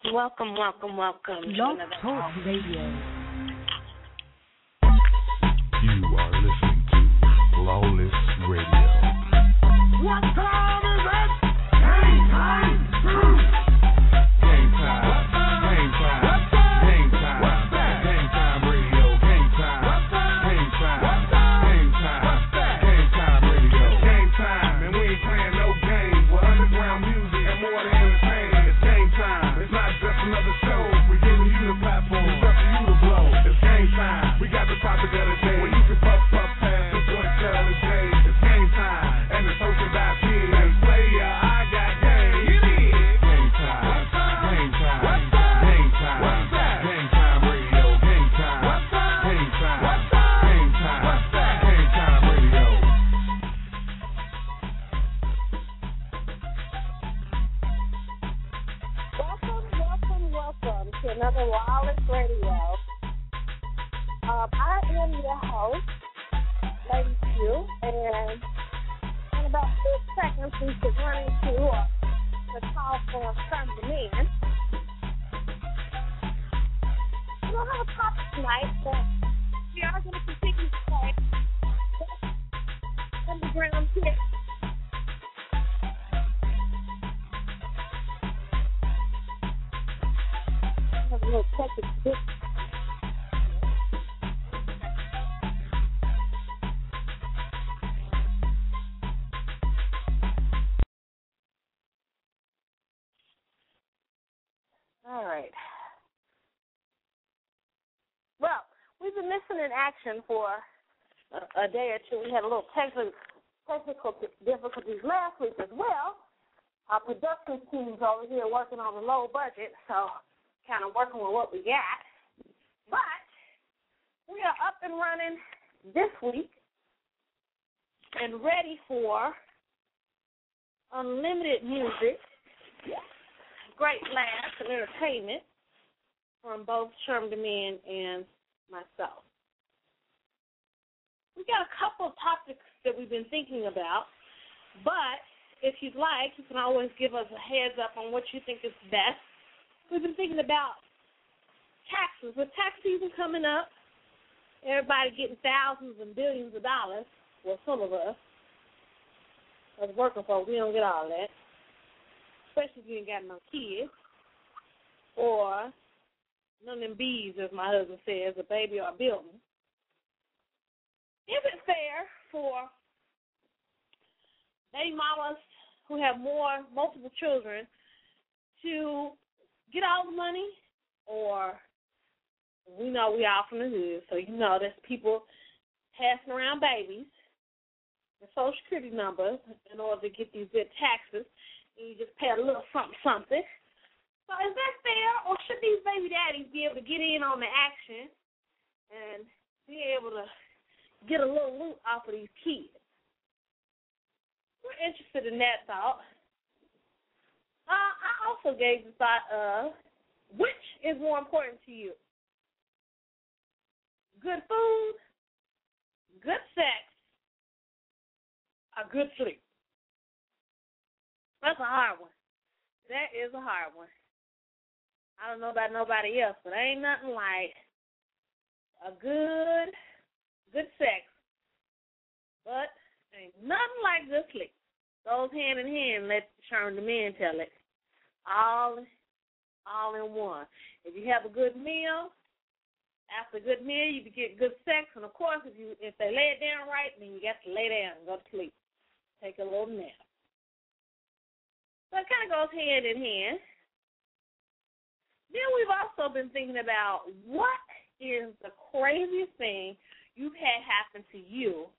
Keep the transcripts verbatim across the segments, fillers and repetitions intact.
Welcome, welcome, welcome. Love Talk Radio. You are listening to Flawless Radio. What time is it? Game time. Game time. Game time. Game time. Game time radio. Game time. Game time. Game time. Game time radio. Game time. And we ain't playing no games. We're underground music and more than entertainment. It's game time. It's not just another show. We're giving you the platform. It's up to you to blow. It's game time. We got the topic of the day. When you can puff, puff, pass the joint, tell the day. It's game time. And it's hosted by P. Player, I got game. It is game time. Game time. Game time. Game time radio. Game time. Game time. Game time. Game time radio. Welcome, welcome, welcome to another Wireless Radio. Um, I am your host, Lady Q, and in about two seconds we should run into uh, the call for some demand. We don't have a topic tonight, but we are going to continue to play underground here. I have a little technical. All right. Well, we've been missing in action for a, a day or two. We had a little technical technical difficulties last week as well. Our production team's over here working on a low budget, so kind of working with what we got. But we are up and running this week and ready for unlimited music, great laughs and entertainment from both Sherm Demand and myself. We got a couple of topics that we've been thinking about, but if you'd like, you can always give us a heads up on what you think is best. We've been thinking about taxes. With tax season coming up, everybody getting thousands and billions of dollars. Well, some of us, as working folks, we don't get all that, especially if you ain't got no kids or none of them bees, as my husband says, a baby or a building. Is it fair for baby mamas who have more, multiple children to get all the money? Or we know we all from the hood, so you know there's people passing around babies and social security numbers in order to get these good taxes, and you just pay a little something, something. So is that fair, or should these baby daddies be able to get in on the action and be able to get a little loot off of these kids? We're interested in that thought. Uh, I also gave the thought of which is more important to you? Good food, good sex, or good sleep? That's a hard one. That is a hard one. I don't know about nobody else, but ain't nothing like a good, good sex, but ain't nothing like good sleep. Goes hand in hand. Let Sherm Demand tell it. All, all in one. If you have a good meal, after a good meal, you can get good sex, and of course, if you if they lay it down right, then you got to lay down and go to sleep. Take a little nap. So it kind of goes hand in hand. Then we've also been thinking about what is the craziest thing you've had happen to you,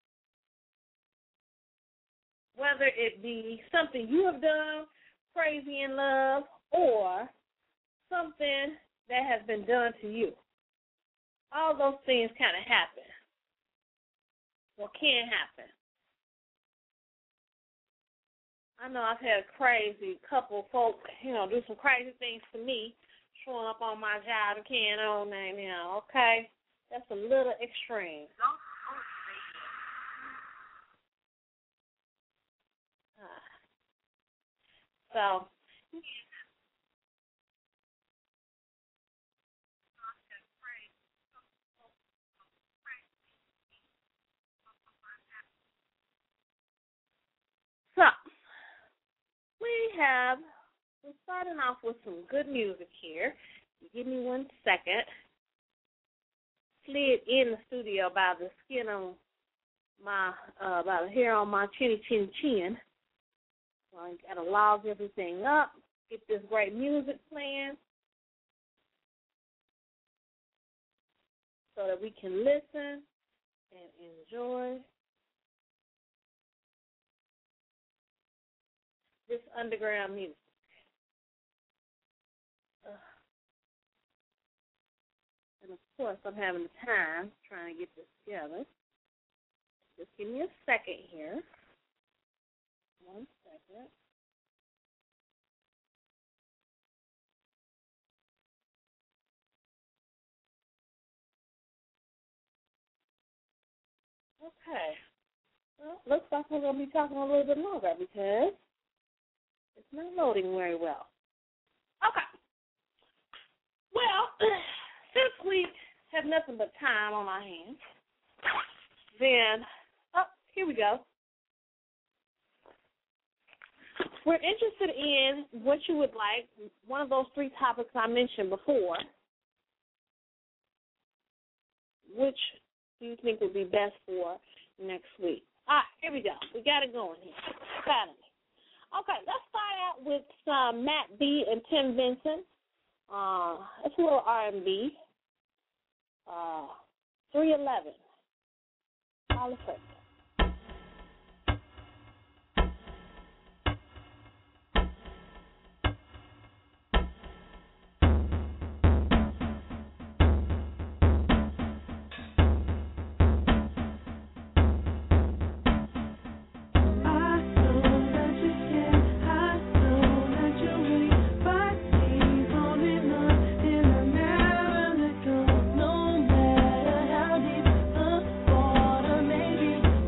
whether it be something you have done, crazy in love, or something that has been done to you. All those things kind of happen, or can happen. I know I've had a crazy couple folks, you know, do some crazy things to me, showing up on my job and carrying on there now, okay? That's a little extreme. Uh, so, we have, we're starting off with some good music here. Give me one second. Slid in the studio by the skin on my, uh, by the hair on my chinny chin chin. So I gotta log everything up, get this great music playing so that we can listen and enjoy this underground music. Uh, and of course, I'm having the time trying to get this together. Just give me a second here. One second. Okay. Well, looks like we're going to be talking a little bit longer because it's not loading very well. Okay. Well, since we have nothing but time on our hands, then, oh, here we go. We're interested in what you would like, one of those three topics I mentioned before. Which do you think would be best for next week? All right, here we go. We got it going here. Finally. Okay, let's start out with some Matt B and Tim Vincent. Uh, it's a little R and B. Uh, three eleven. All the first. Maybe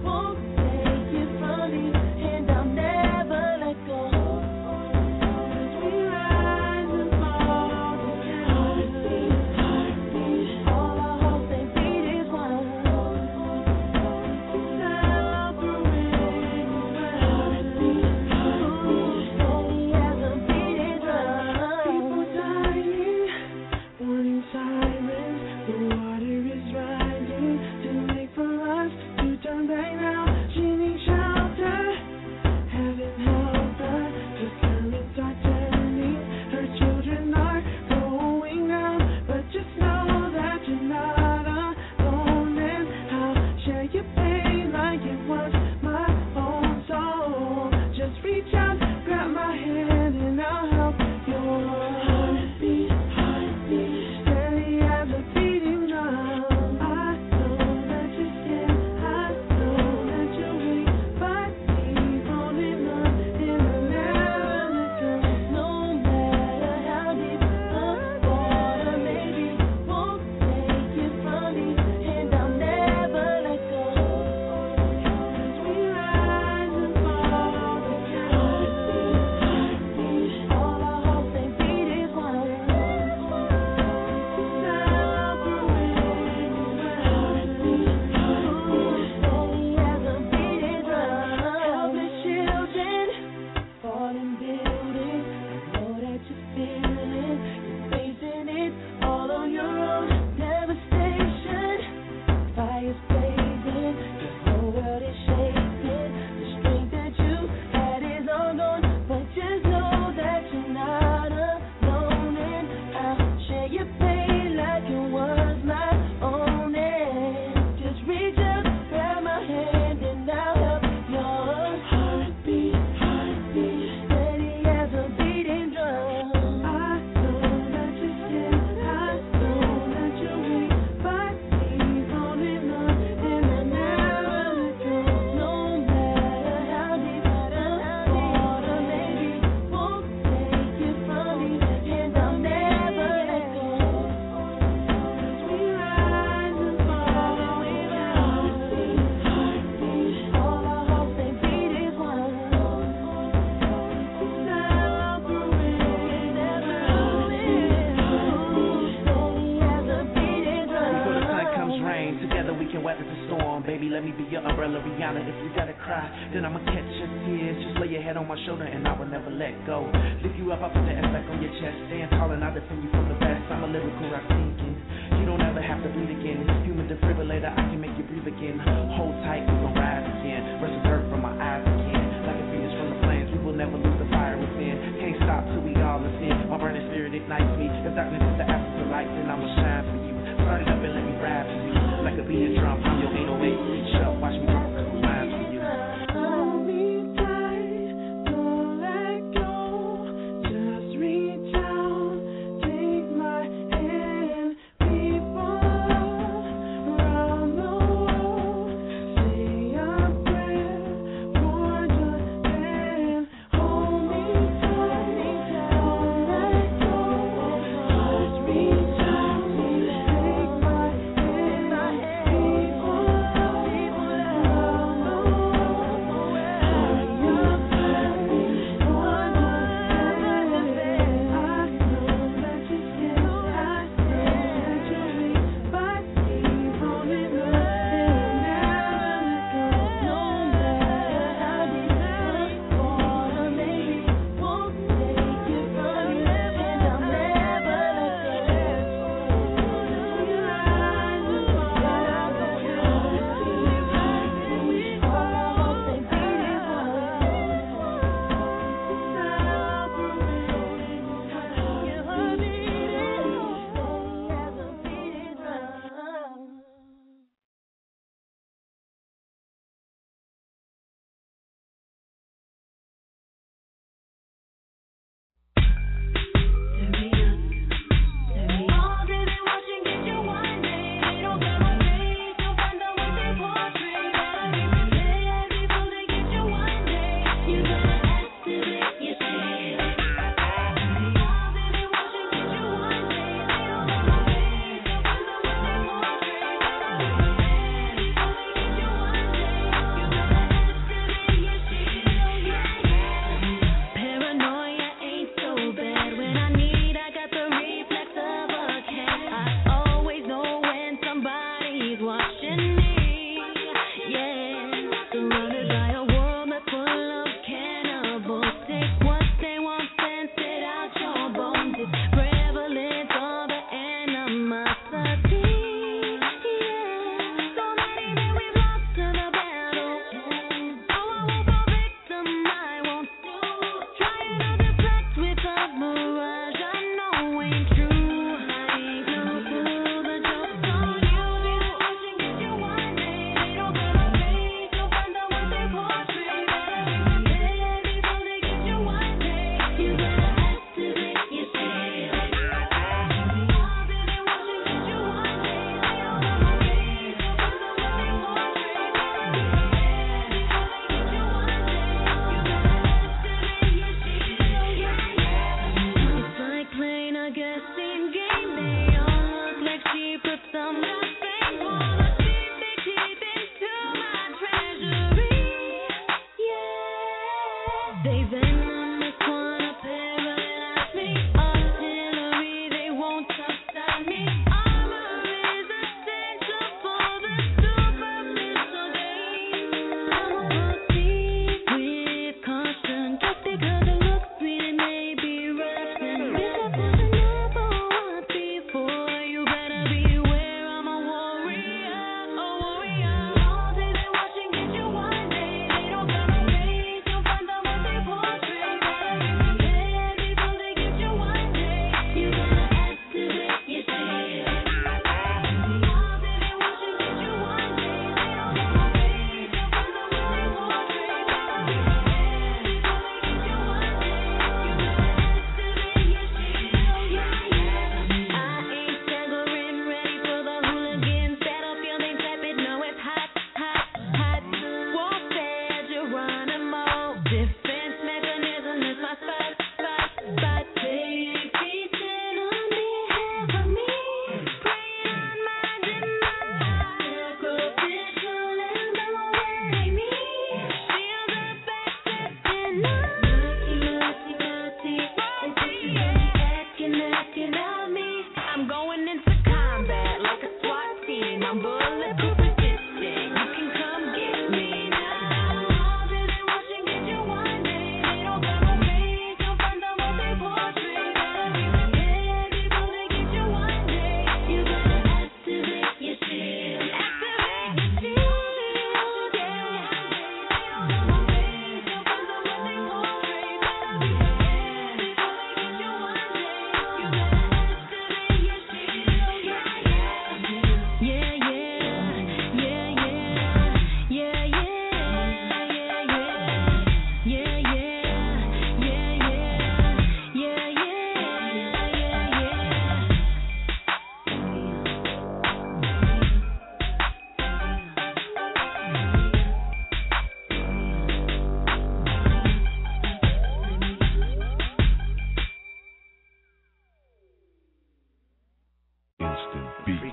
let me be your umbrella, Rihanna. If you gotta cry, then I'ma catch your tears. Just lay your head on my shoulder and I will never let go. Lift you up, I put the S back on your chest. Stand tall and I defend you from the best. I'm a lyrical rock thinking. You don't ever have to bleed again. Human defibrillator, I can make you breathe again. Hold tight, we gon' rise again. Rest the dirt from my eyes again. Like a phoenix from the flames, we will never lose the fire within. Can't stop till we all ascend. My burning spirit ignites me. If darkness is the absence of light, then I'ma shine for you. Start it up and let me ride for you. Like a beating drum from your eight oh eight. Reach up, watch me rock a couple lines for you. Hold me tight, don't let go. Just reach out, take my hand. People around the world say a prayer for Japan. Hold me tight, don't let go. Just reach out.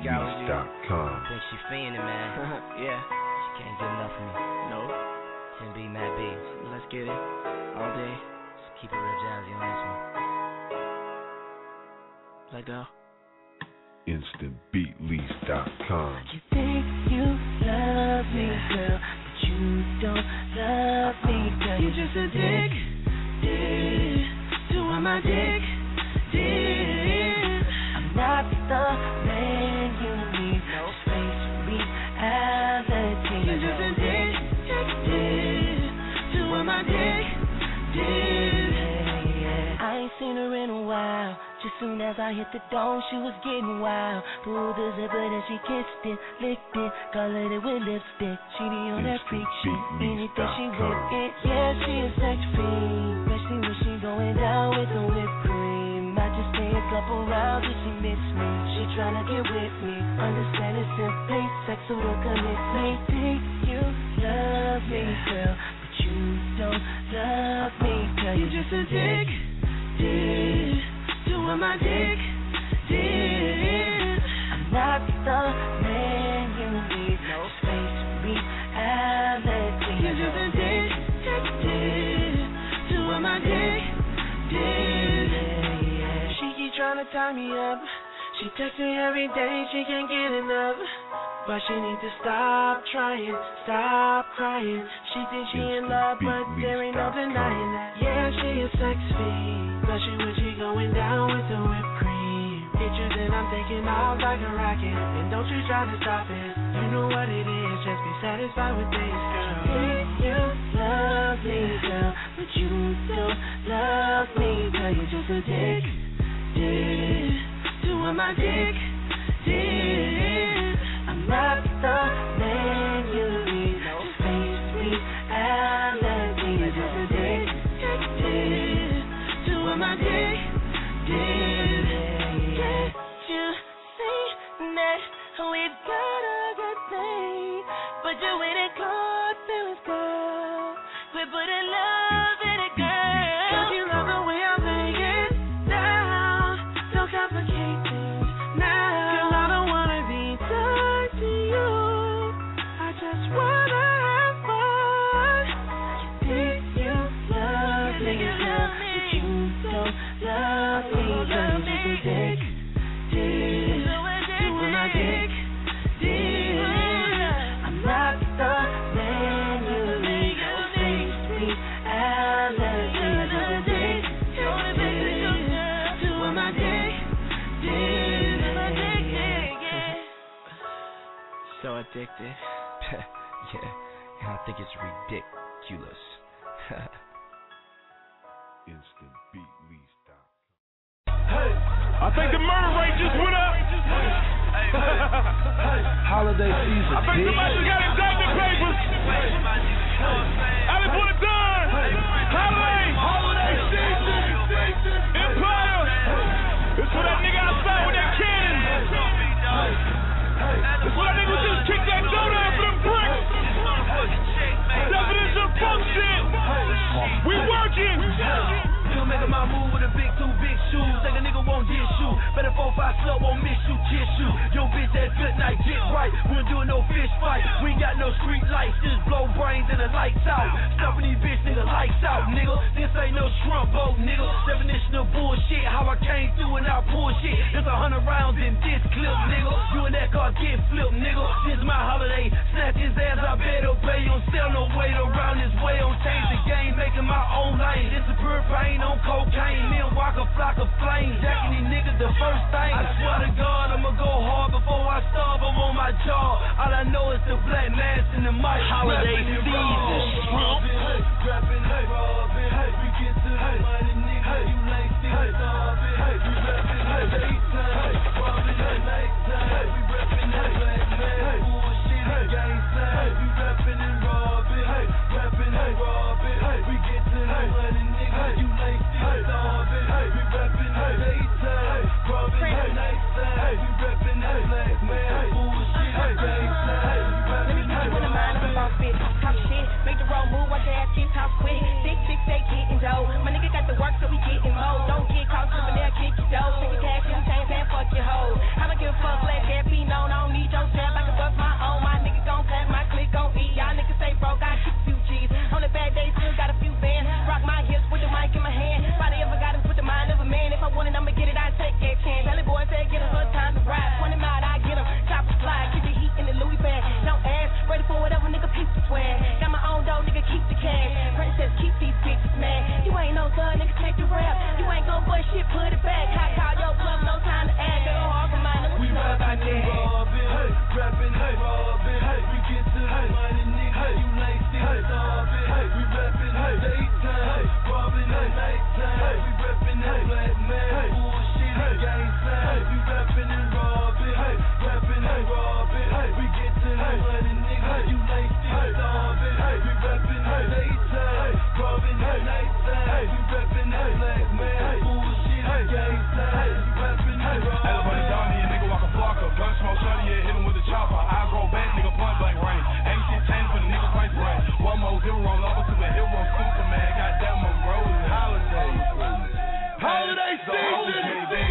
dot com. I think she fiending, man. Yeah. She can't get enough of me. No. ten B, Matt B. Let's get it. All day. Just keep it real jazzy on this one. Let go. instant beat lease dot com. You think you love me, girl, but you don't love me, girl. You're just a dick, dick, doing my dick, dick. I'm not the man you need, no space, reality. You're just a dick, dick, dick, doing my dick, dick. I ain't seen her in a while. Just soon as I hit the dome, she was getting wild. Pulled the zipper, then she kissed it, licked it, colored it with lipstick. She be on that freak shit, anything she with it. Yeah, she a sex fiend, especially when she going down with the whipped cream. I just stay a couple rounds if she miss me. She tryna get with me, understand it simply. Sex or the commitment. Think you love me, girl, but you don't love me, girl. You just a dick, dick. Doing my dick, dick. I'm not the man you need. No space, reality. You're just a dick, dick, dick. Doing my dick, dick. She keep trying to tie me up. She texts me every day, she can't get enough. But she needs to stop trying, stop crying. She thinks she in love, but there ain't no denying that. Yeah, she a sex fiend, especially when she going down with the whipped cream. Pictures and I'm taking off like a rocket. And don't you try to stop it, you know what it is. Just be satisfied with this, girl. Think you love me, girl, but you don't love me, girl. You're just a dick, dick, doing my dick, dick. I'm not the man you need. No space, reality. You're just a dick, dick, dick. Doing my dick, dick. Can't you see that we've got a good thing? But you ain't it cold feelings, girl. Quit putting love in it, girl. Don't you love the way I'm laying it down? Don't complicate things now. Cause I don't wanna be tied to you. I just wanna have fun. You think you love me, girl, but you don't love me, girl. You're just a dick, dick, doing my dick, dick. I'm not the man you need. No space, reality. You're just a dick, dick, doing my dick, dick. So addicted. Yeah, and I think it's ridiculous. instant beat lease dot Hey, I think the murder rate just went up. Holiday season. I think somebody just got indictment papers. Alex Wood done. Holiday. Holiday season. Empire. It's for that nigga outside with that cannon. It's for that nigga who just kicked that door down for them bricks. Definition of bullshit. We working. Still making my move with a big two big shoes. Think a nigga won't diss you. Better four five slow won't miss you, kiss you. Yo bitch, that good night, get right. We ain't doing no fish fight. We ain't got no street lights. Just blow brains and the lights out. Stuffing these bitch nigga lights out, nigga. This ain't no shrimp boat, nigga. Definition of bullshit. How I came through and I pull shit. There's a hundred rounds in this clip, nigga. You and that car get flipped, nigga. This is my holiday. Snatch his ass, I better obey. Don't sell no weight around this way. Don't change the game, making my own lane. This is pure pain on cocaine. Me and walk a flock of flames. Jacking these niggas the first thing. I swear to God, I'ma go hard before I starve. I'm on my jaw. All I know is the black mask and the mic. Holiday season, Trump. Rapping, hey, robbing, hey, we get to the money, nigga. You like still starving, hey, we rapping, hey, daytime, hey, robbing, hey, nighttime, hey, we rapping, hey, black man, bullshit, hey, gangsta, hey, we rapping and robbing, hey, rapping, hey, robbing, hey, we get to the money, nigga. You like still starving, hey, we rapping, hey, daytime, hey, robbing, hey, nighttime, hey, we rapping, hey, black man, bullshit, hey, gangsta, hey, we rapping, hey, robbing. Talk shit, make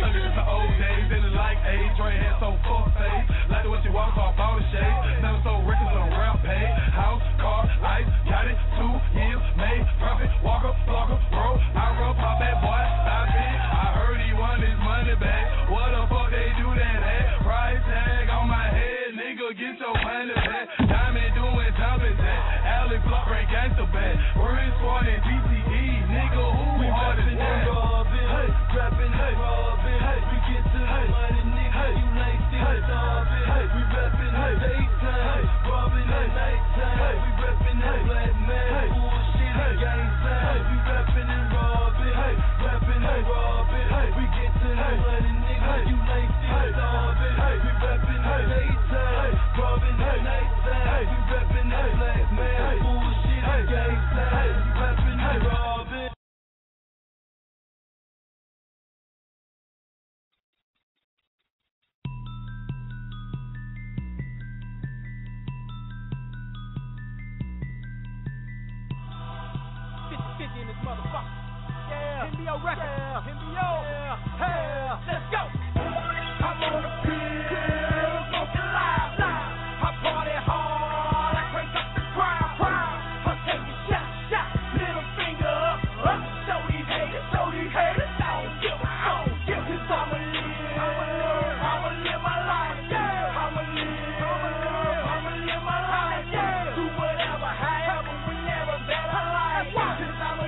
Youngin' since the old days, in the like age. Dre had so fuck face. Like the way she walks off all the shade. Never sold records on a rap pay. House, car, ice, got it. Two years, made, profit, walker, blocker, bro. I roll, pop that boy, stop it. I heard he want his money back. What the fuck they do that at? Price tag on my head, nigga, get your money back. Diamond doing jumping jack. Alley block, break gangsta back. Word squad and D T E, nigga, who we hard as that? Hey, rapping and robbing. Hey, we get to the money, nigga. You like still starving. Hey, we rapping in daytime, robbing at nighttime. Hey, we rapping that black man, bullshit and gangsta. Hey, we rapping and robbing. Hey, rapping and robbing. Hey, we get to the money, nigga. You like still starving. Hey, we rapping in daytime, robbing at nighttime. Hey, we rapping that black man, bullshit and gangsta. Hey, we rapping and robbing. fifty in this motherfucker. Yeah. N B O record. Yeah. N B O. Yeah. Hey. Let's go. I'm on the pill, smoking live, live. I party hard, I crank up the crowd, crowd. I take a shot, shot, little finger up, up. Show these haters, show these haters. I don't give a, I don't give a. Cause I'ma live, I'ma live, I'ma live my life. Yeah. I'ma live, I'ma live, I'ma live my life. Yeah. Do whatever, however, whenever that I like. Cause I'ma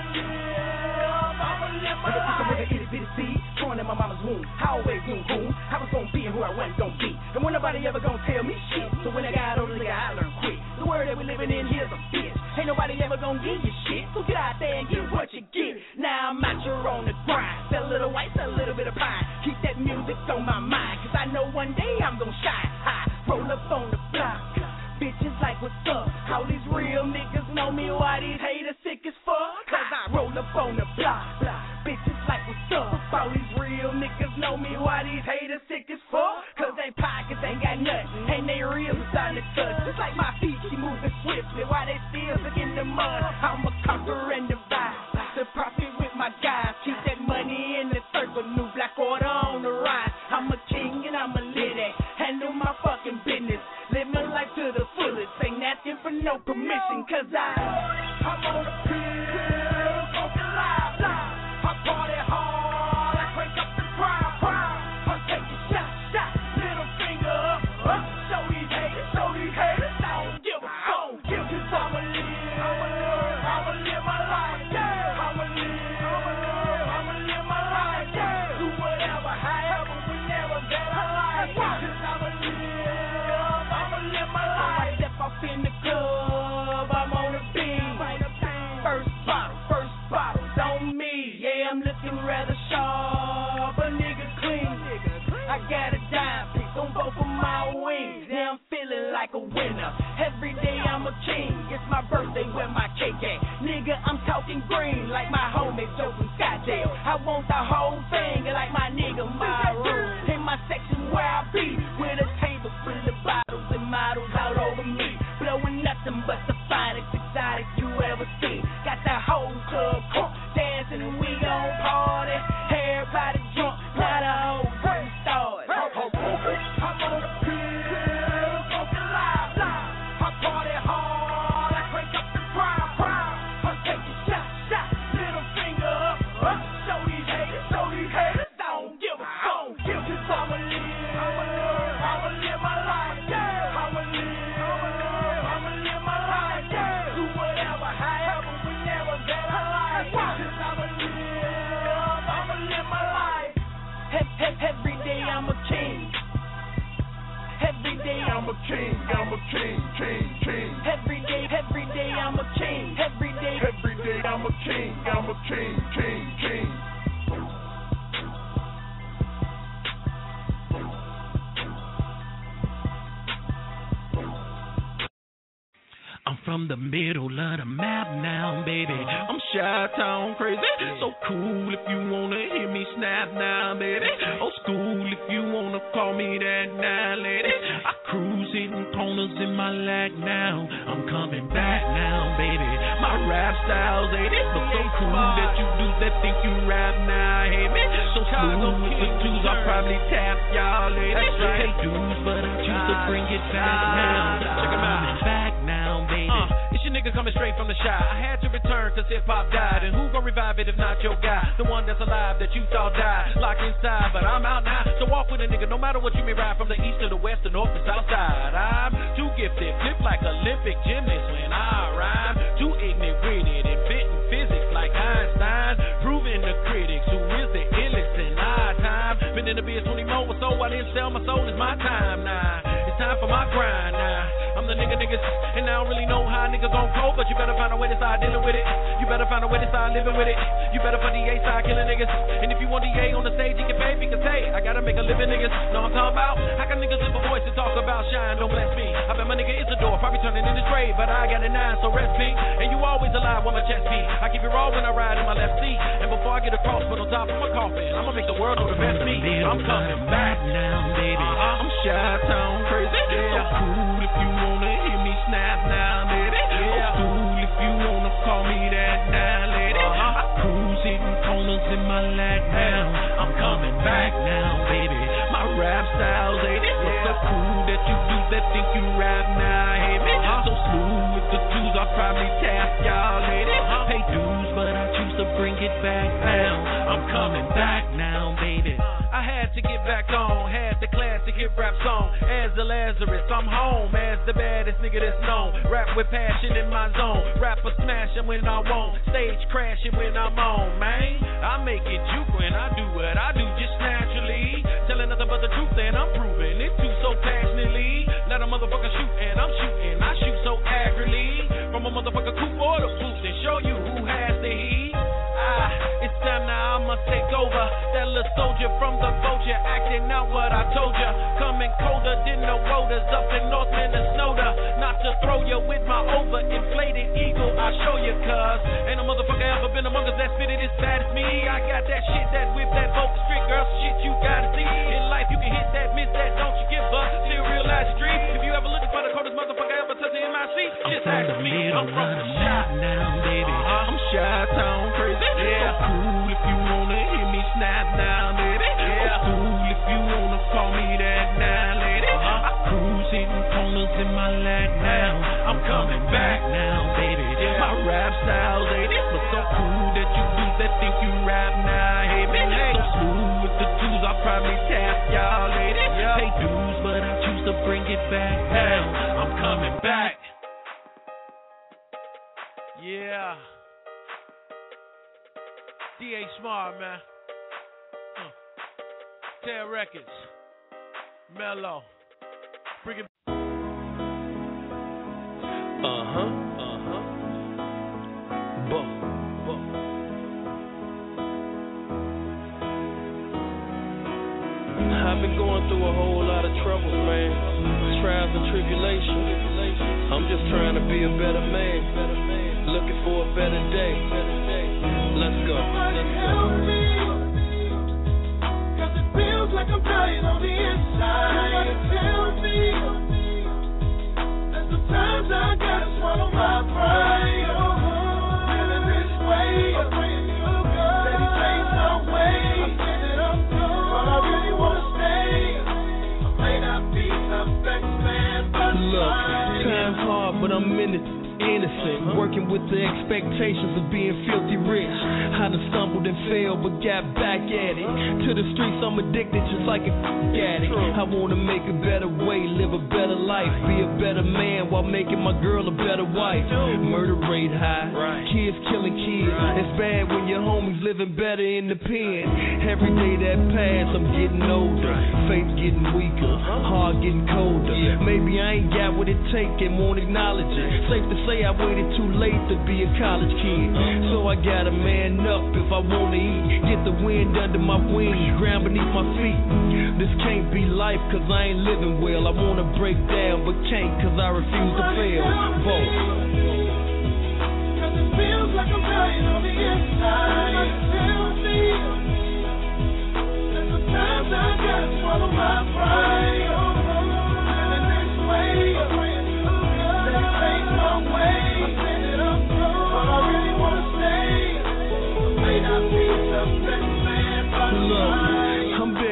live, I'ma live my life. With an itty bitty seed, growing in my mama's womb. I always knew who I was gonna be and who I wasn't gonna be. And when nobody ever gonna tell me shit. So when I got older, nigga, I learned quick. The world that we living in here's a bitch. Ain't nobody ever gonna give you shit. So get out there and get what you get. Now I'm out here on the grind. Sell a little white, sell a little bit of pie. Keep that music on my mind. Cause I know one day I'm gonna shine high. Roll up on the block. Bitches like what's up. All these real niggas know me. Why these haters sick as fuck? Cause I roll up on the block. Bitches like what's up. All these real niggas know me. Why these haters sick as fuck? Cause they pockets ain't got nothing. And they real starting to touch. Just like my feet, she moving swiftly. Why they still stuck in the mud? I'm a conqueror and divide. The profit with my guys. Keep that money in the circle. New black order on the rise. I'm a king and I'm a lady. Handle my fucking business. Live my life to the fullest. Ain't asking for no permission. Cause I, I'm on the pill, smoking live, live. I party hard, I crank up the crowd, crowd. I take a shot, shot, little finger up, up. Show these haters, show these haters. I don't give a fuck. Cause I'ma live, I'ma live, I'ma live my life. Yeah. I'ma live, I'ma live, I'ma live my life. Yeah. Do whatever, however, whenever that I like. Cause I'ma live, I'ma live my life. I step off in the club, I'm on the beat. First bottle, first bottle's on me. Yeah, I'm looking rather sharp, a nigga clean. I got a dime piece on both of my wings. Yeah, I'm feeling like a winner. Every day I'm a king. It's my birthday, where my cake at? Nigga, I'm talking green like my homie Joe from Scottsdale. I want the whole thing like my nigga Myro. In my section where I be, with a table full of bottles and models all over me. Blowing nothing but the finest exotic you ever seen. Got the whole club crunk, dancing and we gon' party. Everybody drunk, not a whole dream started. I'm on the pill, smoking live, live. I party hard, I crank up the crowd, crowd. I take a shot, shot, little finger up, up. Show these haters, show these haters. I don't give a fuck. Cause I'ma live, I'ma live, I'ma live my life. Yeah. I'ma live, I'ma live, I'ma live my life. Yeah. Do whatever, however, whenever that I like. Cause I'ma live, I'ma live my life. Every day I'm a king. Every day I'm a king. I'm a king, king, king. Every day, every day I'm a king. Every day, every day I'm a king. I'm a king, king, king. I'm from the middle of the map now, baby. I'm Chi-Town crazy. So cool if you wanna hear me snap now, baby. Old school if you wanna call me that now, lady. I cruise hitting corners in my lag now. I'm coming back now, baby. My rap style's eighty, but so cool that you dudes that think you rap now hate me. So smooth with the twos, I probably tap y'all ladies. Pay dues, but I choose to bring it back now. Check 'em out. Back now, baby. Uh, it's your nigga coming straight from the shop. I had to return cause hip hop died. And who gon' revive it if not your guy? The one that's alive that you thought died. Locked inside, but I'm out now. So walk with a nigga no matter what you may ride. From the east to the west, the north to south side. I'm too gifted, flip like Olympic gymnast when I rhyme. Too ignorant with it, inventing physics like Einstein. Proving the critics who is the illest in our time. Been in the biz twenty more or so, I didn't sell my soul, it's my time now. It's time for my grind now. I'm the nigga niggas, and I don't really know how niggas gon' go, but you better find a way to start dealing with it. You better find a way to start living with it. You better find the A side killing niggas. And if you want the A on the stage, you can pay because hey, I gotta make a living niggas. Know what I'm talking about? How can niggas live a voice to talk about shine? Don't bless me. I bet my nigga Isidore probably turning in his grave, but I got a nine, so rest pink. And you always alive when my chest beat. I keep it raw when I ride in my left seat. And before I get across, put on top of my coffin, I'ma make the world know the best me. I'm coming back now, baby. Uh-huh. I'm Chi-Town crazy. Yeah. So cool if you wanna hear me snap now, baby. Yeah. Oh, cool if you wanna call me that now, lady. Uh-huh. I cruise hitting corners in my lag now. I'm coming back now, baby. My rap style, lady. Yeah. So cool that you do that think you rap now, hey me. Uh-huh. So smooth with the twos, I'll probably tap y'all, lady. Uh-huh. Pay dues, but I choose to bring it back now. I'm coming back now, baby. I had to get back on, had the classic hip rap song. As the Lazarus, I'm home as the baddest nigga that's known. Rap with passion in my zone. Rapper smashing when I want. Stage crashing when I'm on, man. I make it juke when I do what I do just naturally. Telling nothing but the truth and I'm proving it too so passionately. Let a motherfucker shoot and I'm shooting. I shoot so accurately. From a motherfucker coupe or the booth and show you who has the heat. Ah, it's time now I'ma take over. That little soldier from the vulture acting out what I told ya. Coming colder than the rotors up in North Minnesota. Not to throw you with my overinflated ego, I show you cuz ain't a motherfucker ever been among us that spit it as bad as me. I got that shit, that whip, that vocal strict girl shit you gotta see. In life you can hit that, miss that, don't you give up. Still realize your dream. If you ever looking for the coldest motherfucker ever touch the M I C, just ask me. I'm from the shop now, baby. Uh-huh. I'm Chi-Town crazy. Yeah. So cool if you wanna hear me snap now, baby. Yeah. Oh, cool if you wanna call me that now, lady. Uh-huh. I cruise hitting corners in my lag now. I'm coming back now, baby. Yeah. My rap style, lady. But so cool that you do that think you rap now, hey man. Hey. So smooth with the twos, I'll probably tap y'all, lady. Yep. Pay dues, but I choose to bring it back now. I'm coming back. Yeah. D A Smart, man. Uh. Tear Records. Mellow. Bring it. Uh-huh. Uh-huh. Buh. Buh. I've been going through a whole lot of troubles, man. Trials and tribulations. I'm just trying to be a better man. Looking for a better day. Let's go. Let's help me, cause it feels like I'm dying on the inside. Somebody tell me that sometimes I gotta swallow my pride. Oh, feeling this way, I'm praying you go. That he takes my way. I'm saying I'm gone, but I really wanna stay. I may not be the best man, but look, time's hard, but I'm in it. Innocent, working with the expectations of being filthy rich. I done stumbled and failed, but got back at it. To the streets, I'm addicted just like a addict. I wanna make a better way, live a better life, be a better man while making my girl a better wife. Murder rate high, kids killing kids. It's bad when your homies living better in the pen. Every day that pass, I'm getting older, faith getting weaker, heart getting colder. Maybe I ain't got what it take and won't acknowledge it. Safe to say I waited too late to be a college kid. So I gotta man up if I wanna eat. Get the wind under my wings, ground beneath my feet. This can't be life cause I ain't living well. I wanna break down but can't cause I refuse to fail. Vote. Cause it feels like I'm dying on the inside. Tell me that sometimes I gotta swallow my pride. Oh, feeling this way, I'm praying you go. That he takes my way. I'm saying that I'm gone, but I really wanna stay. I may not be the best man, but look, I'm begging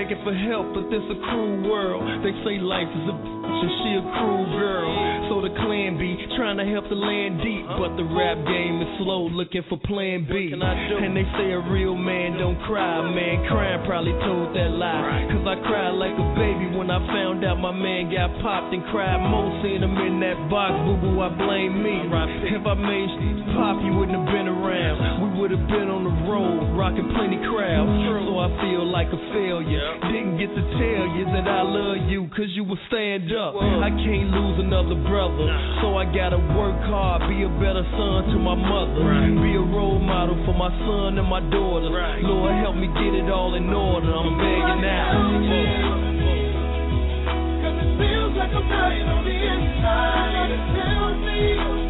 begging for help, but this a cruel world. They say life is a bitch and she a cruel girl. So the clan be trying to help the land deep, but the rap game is slow, looking for plan B. And they say a real man don't cry. Man crying probably told that lie, cause I cried like a baby when I found out my man got popped, and cried more seeing him in that box. Boo boo, I blame me. If I made pop, you wouldn't have been around. We would have been on the road, rocking plenty crowds. So I feel like a failure. Didn't get to tell you that I love you, cause you would stand up. I can't lose another brother, so I gotta work hard, be a better son to my mother, be a role model for my son and my daughter. Lord, help me get it all in order. I'm begging now. Cause it feels like I'm dying on the inside, and it tells me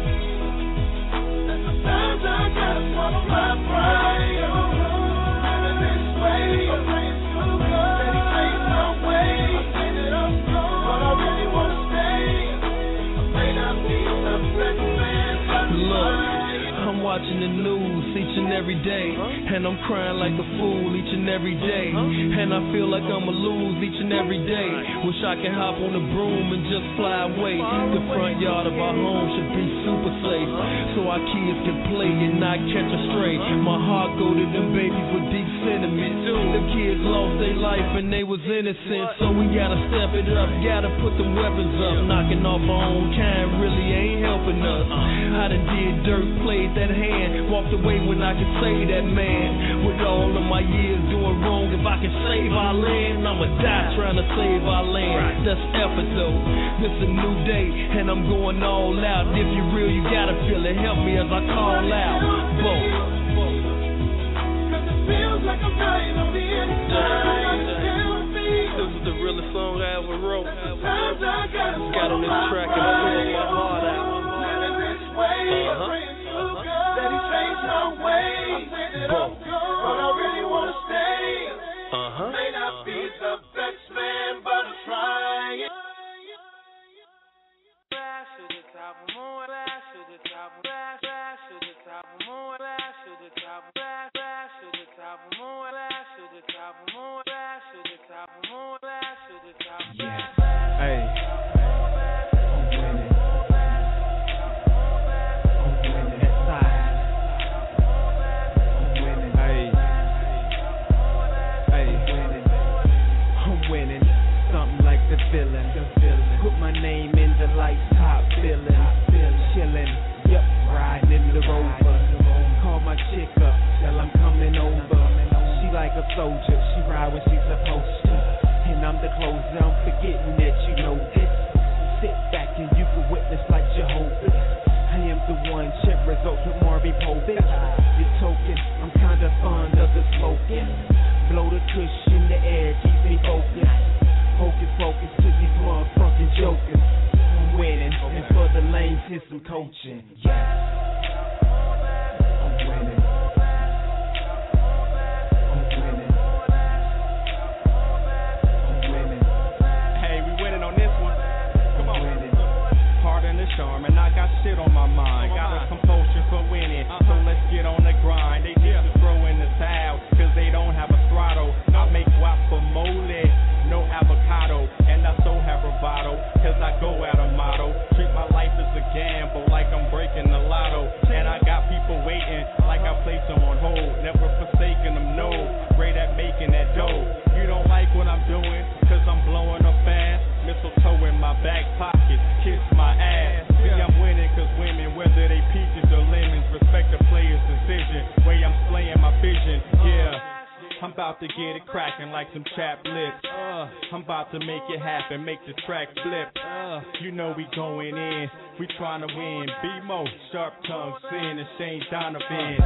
that sometimes I gotta swallow my pride. Oh, living this way, I'm praying to God that He takes my way. I say that I'm gone, but I really wanna stay. I may not be the best man, but look, I'm watching the news each and every day, and I'm crying like a fool each and every day, and I feel like I'ma lose each and every day. Wish I could hop on the broom and just fly away. The front yard of our home should be super safe, so our kids can play and not catch a stray. My heart go to them babies with deep sentiment. The kids lost their life and they was innocent, so we gotta step it up, gotta put them weapons up. Knocking off our own kind really ain't helping us. I done did dirt, played that hand, walked away when I could say that man. With all of my years doing wrong, if I can save our land, I'ma die trying to save our land. That's effort though. This a new day and I'm going all out. If you real, you gotta feel it. Help me as I call out. Boom. cause it feels like I'm dying on the inside. It tells me This is the realest song I ever wrote. sometimes I gotta Got on this track and I poured my heart out. living this way, I'm praying to God that He takes my way. I say that I'm gone, but I really wanna stay. Uh-huh. May not be the best man, but I'm trying. Hey. Feeling, put my name in the lights, top feeling, chilling, yep, riding in the Rover. Call my chick up, tell I'm coming over. She like a soldier, she ride when she's supposed to. And I'm the closer, I'm forgetting that you know this. Sit back and you can witness like Jehovah. I am the one, check results with Marvin Povich. You're token, I'm kinda fond of the smoking. Blow the cushion, the air keeps me focused. Focus, focus to these motherfucking jokers. I'm winning, and for the lanes, here's some coaching. Yes, I'm winning. I'm winning. I'm winning. Hey, we winning on this one. Come on. Pardon the charm, and I got shit on my mind. Got a compulsion for winning, so let's get on the grind. They need to throw in the towel, cause they don't have a throttle. I make guacamole. No avocado, and I so have bravado, cause I go out of motto. Treat my life as a gamble, like I'm breaking the lotto. And I got people waiting, like I place them on hold. Never forsaking them, no. Great at making that dough. You don't like what I'm doing, cause I'm blowing up fast. Mistletoe in my back pocket, kiss my ass. See, I'm winning, cause women, whether they peaches or lemons, respect the player's decision. Way I'm slaying my vision, yeah. I'm about to get it cracking like some chapped lips. Uh, I'm about to make it happen, make the track flip. Uh, you know we going in, we trying to win. B-Mo, Sharp Tongue, Sin, and Shane Donovan.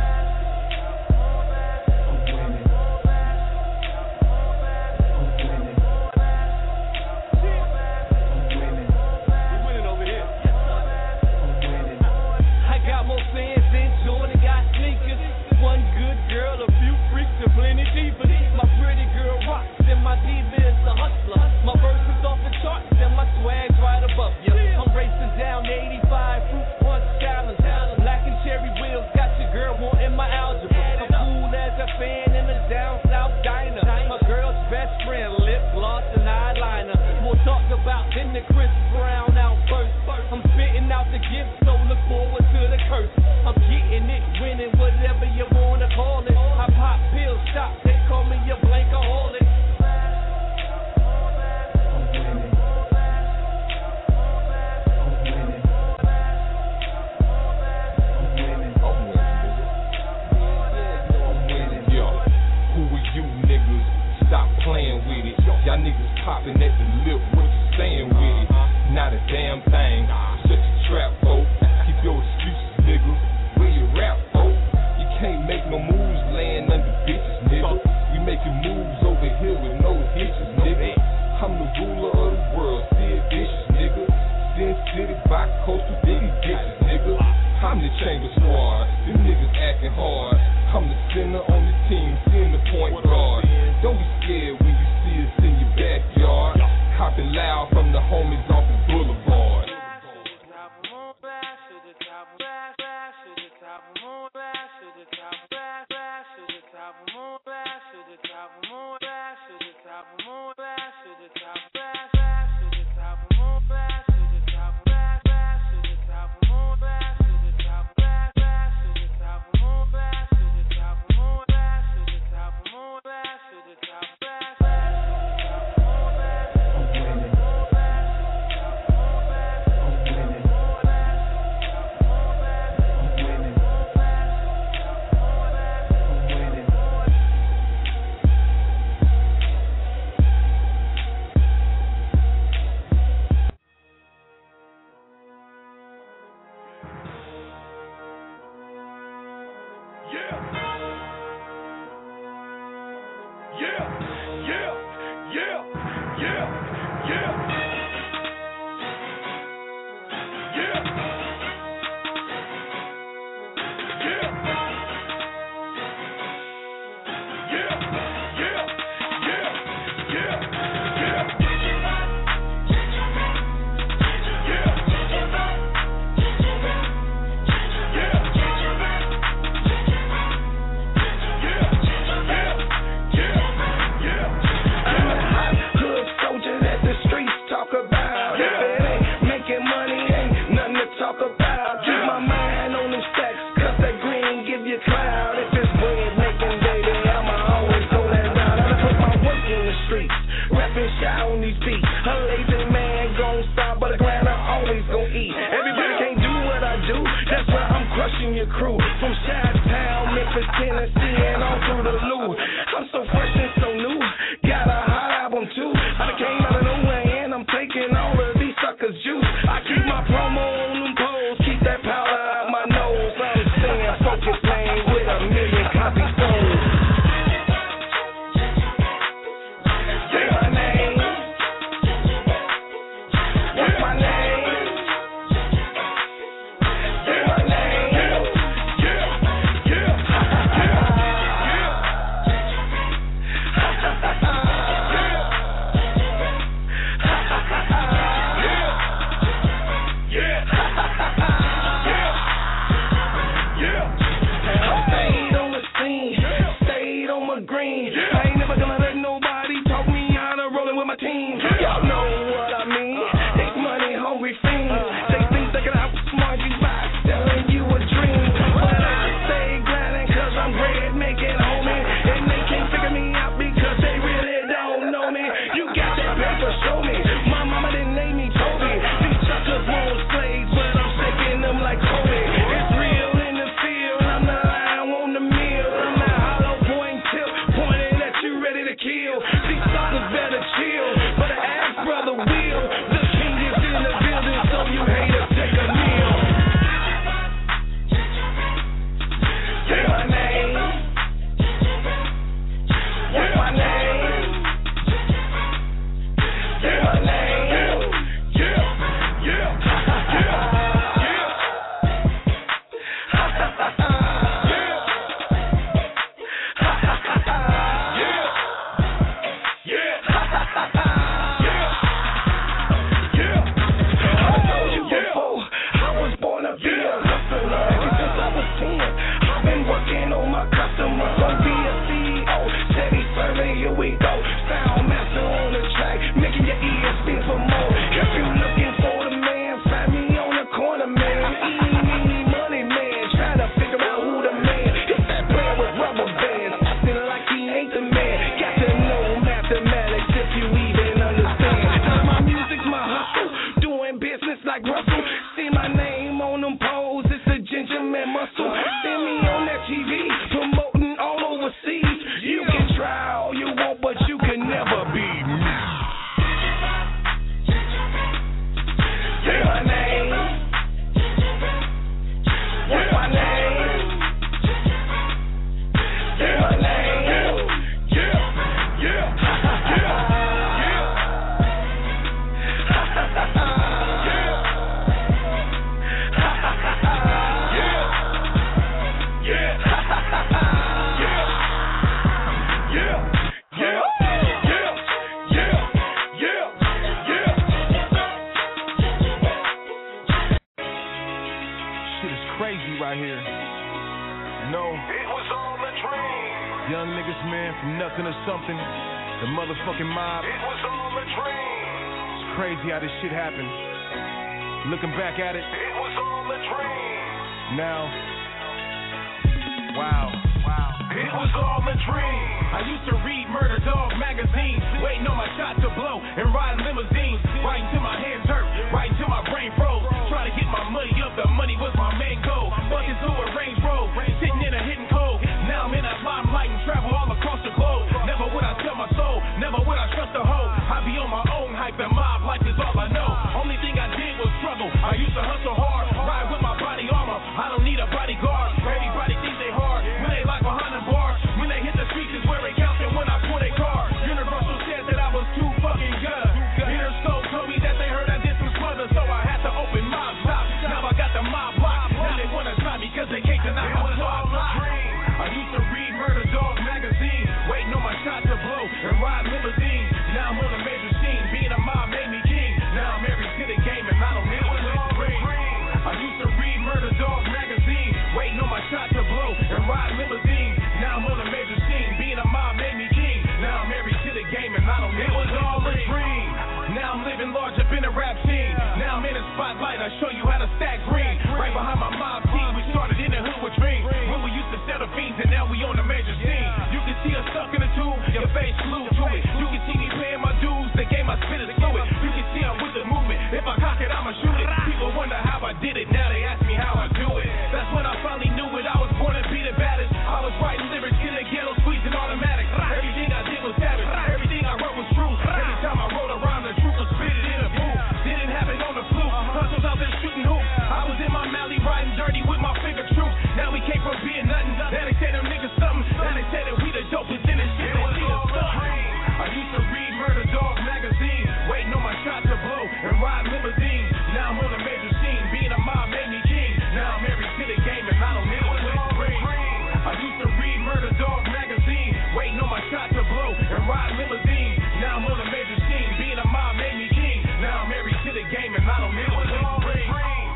Plenty deeper. My pretty girl rocks and my diva is a hustler. My verse is off the charts and my swag's right above ya. I'm racing down eighty-five, fruit punch challenge. Black and cherry wheels, got your girl wanting my album. about than the Chris Brown outburst. I'm spitting out the gift, so look forward to the curse. I'm getting it, winning, whatever you wanna call it. I pop pills, shop, they call me a blankaholic. Stop playing with it. Y'all niggas popping at the lip, what you saying with it? Not a damn thing. Such a trap, folk. Keep your excuses, nigga. Where you rap, folk? You can't make no moves laying under bitches, nigga. We making moves over here with no hitches, nigga. I'm the ruler of the world, still vicious, nigga. Sin City, by coastal, diggy bitches, nigga. I'm the chamber squad. Them niggas acting hard. I'm the center on the team, seeing the point guard. Don't be scared when you see us in your backyard. Hopping loud from the homies off the boulevard. out here. No. It was all a dream. Young niggas, man, from nothing to something. The motherfucking mob. It was all a dream. It's crazy how this shit happened. Looking back at it. It was all a dream. Now. Wow. Wow. It was all a dream. I used to read Murder Dog magazine, waiting on my shot to blow and riding limousines, writing till my hands hurt, writing till my brain froze, trying to get my money up. The money was my main goal. Fucking through a Range Road, sitting in a hidden cold. Now I'm in that limelight and travel all across the globe. Never would I sell my soul, never would I trust a hoe. I be on my own hype and mob life is all I know. Only thing I did was struggle. I used to hustle hard, ride with my body armor. I don't need a bodyguard. Everybody thinks they hard when they like behind the bars. When they hit the streets is where they count and when I pull their car. Universal said that I was too fucking good. Interscope told me that they heard I did some smother, so I had to open mob shop. Now I got the mob block. Now they wanna try me cause they can't deny my job block. I used to read Murder Dog magazine, waiting on my shot to blow and ride limousines. Now I'm on a major scene, being a mob made me king. Now I'm married to the game and I don't need a ring. I used to read Murder Dog magazine, waiting on my shot to blow and ride limousines. Now I'm on a major scene, being a mob made me king. Now I'm married to the game and I don't need a all a dream. Now I'm living large up in the rap scene. Now I'm in the spotlight, I show you how to stack green. Right behind my mob team, we started in the hood with dreams. When we used to sell the fiends and now we on the major scene. You can see us stuck in the tube, your face glued to it. You can see me paying my dues, the game I spit is fluid. You can see I'm with the movement, if I cock it I'ma shoot it. People wonder how I did it, now they ask me how I do it. That's when I finally knew it, I was born to be the baddest. I was writing lyrics in the ghetto, squeezing automatic. Everything I did was savage, everything I wrote was true. Every time I wrote a rhyme, the truth was spit it in a booth. Didn't have it on the fluke, hustles out there shooting hoops. I was in my Mally riding dirty with my finger troops. Now we came from being nothing, now they say them niggas something. Now they say that we the dopest in this shit, they see us something. I used to read Murder Dog magazine, waiting on my shot to blow and ride limousines. Now I'm on a major scene, being a mob made me king. Now I'm married to the game and I don't need a ring. I used to read Murder Dog magazine, waiting on my shot to blow and ride limousines. Now I'm on a major scene, being a mob made me king. Now I'm married to the game and I don't need a ring.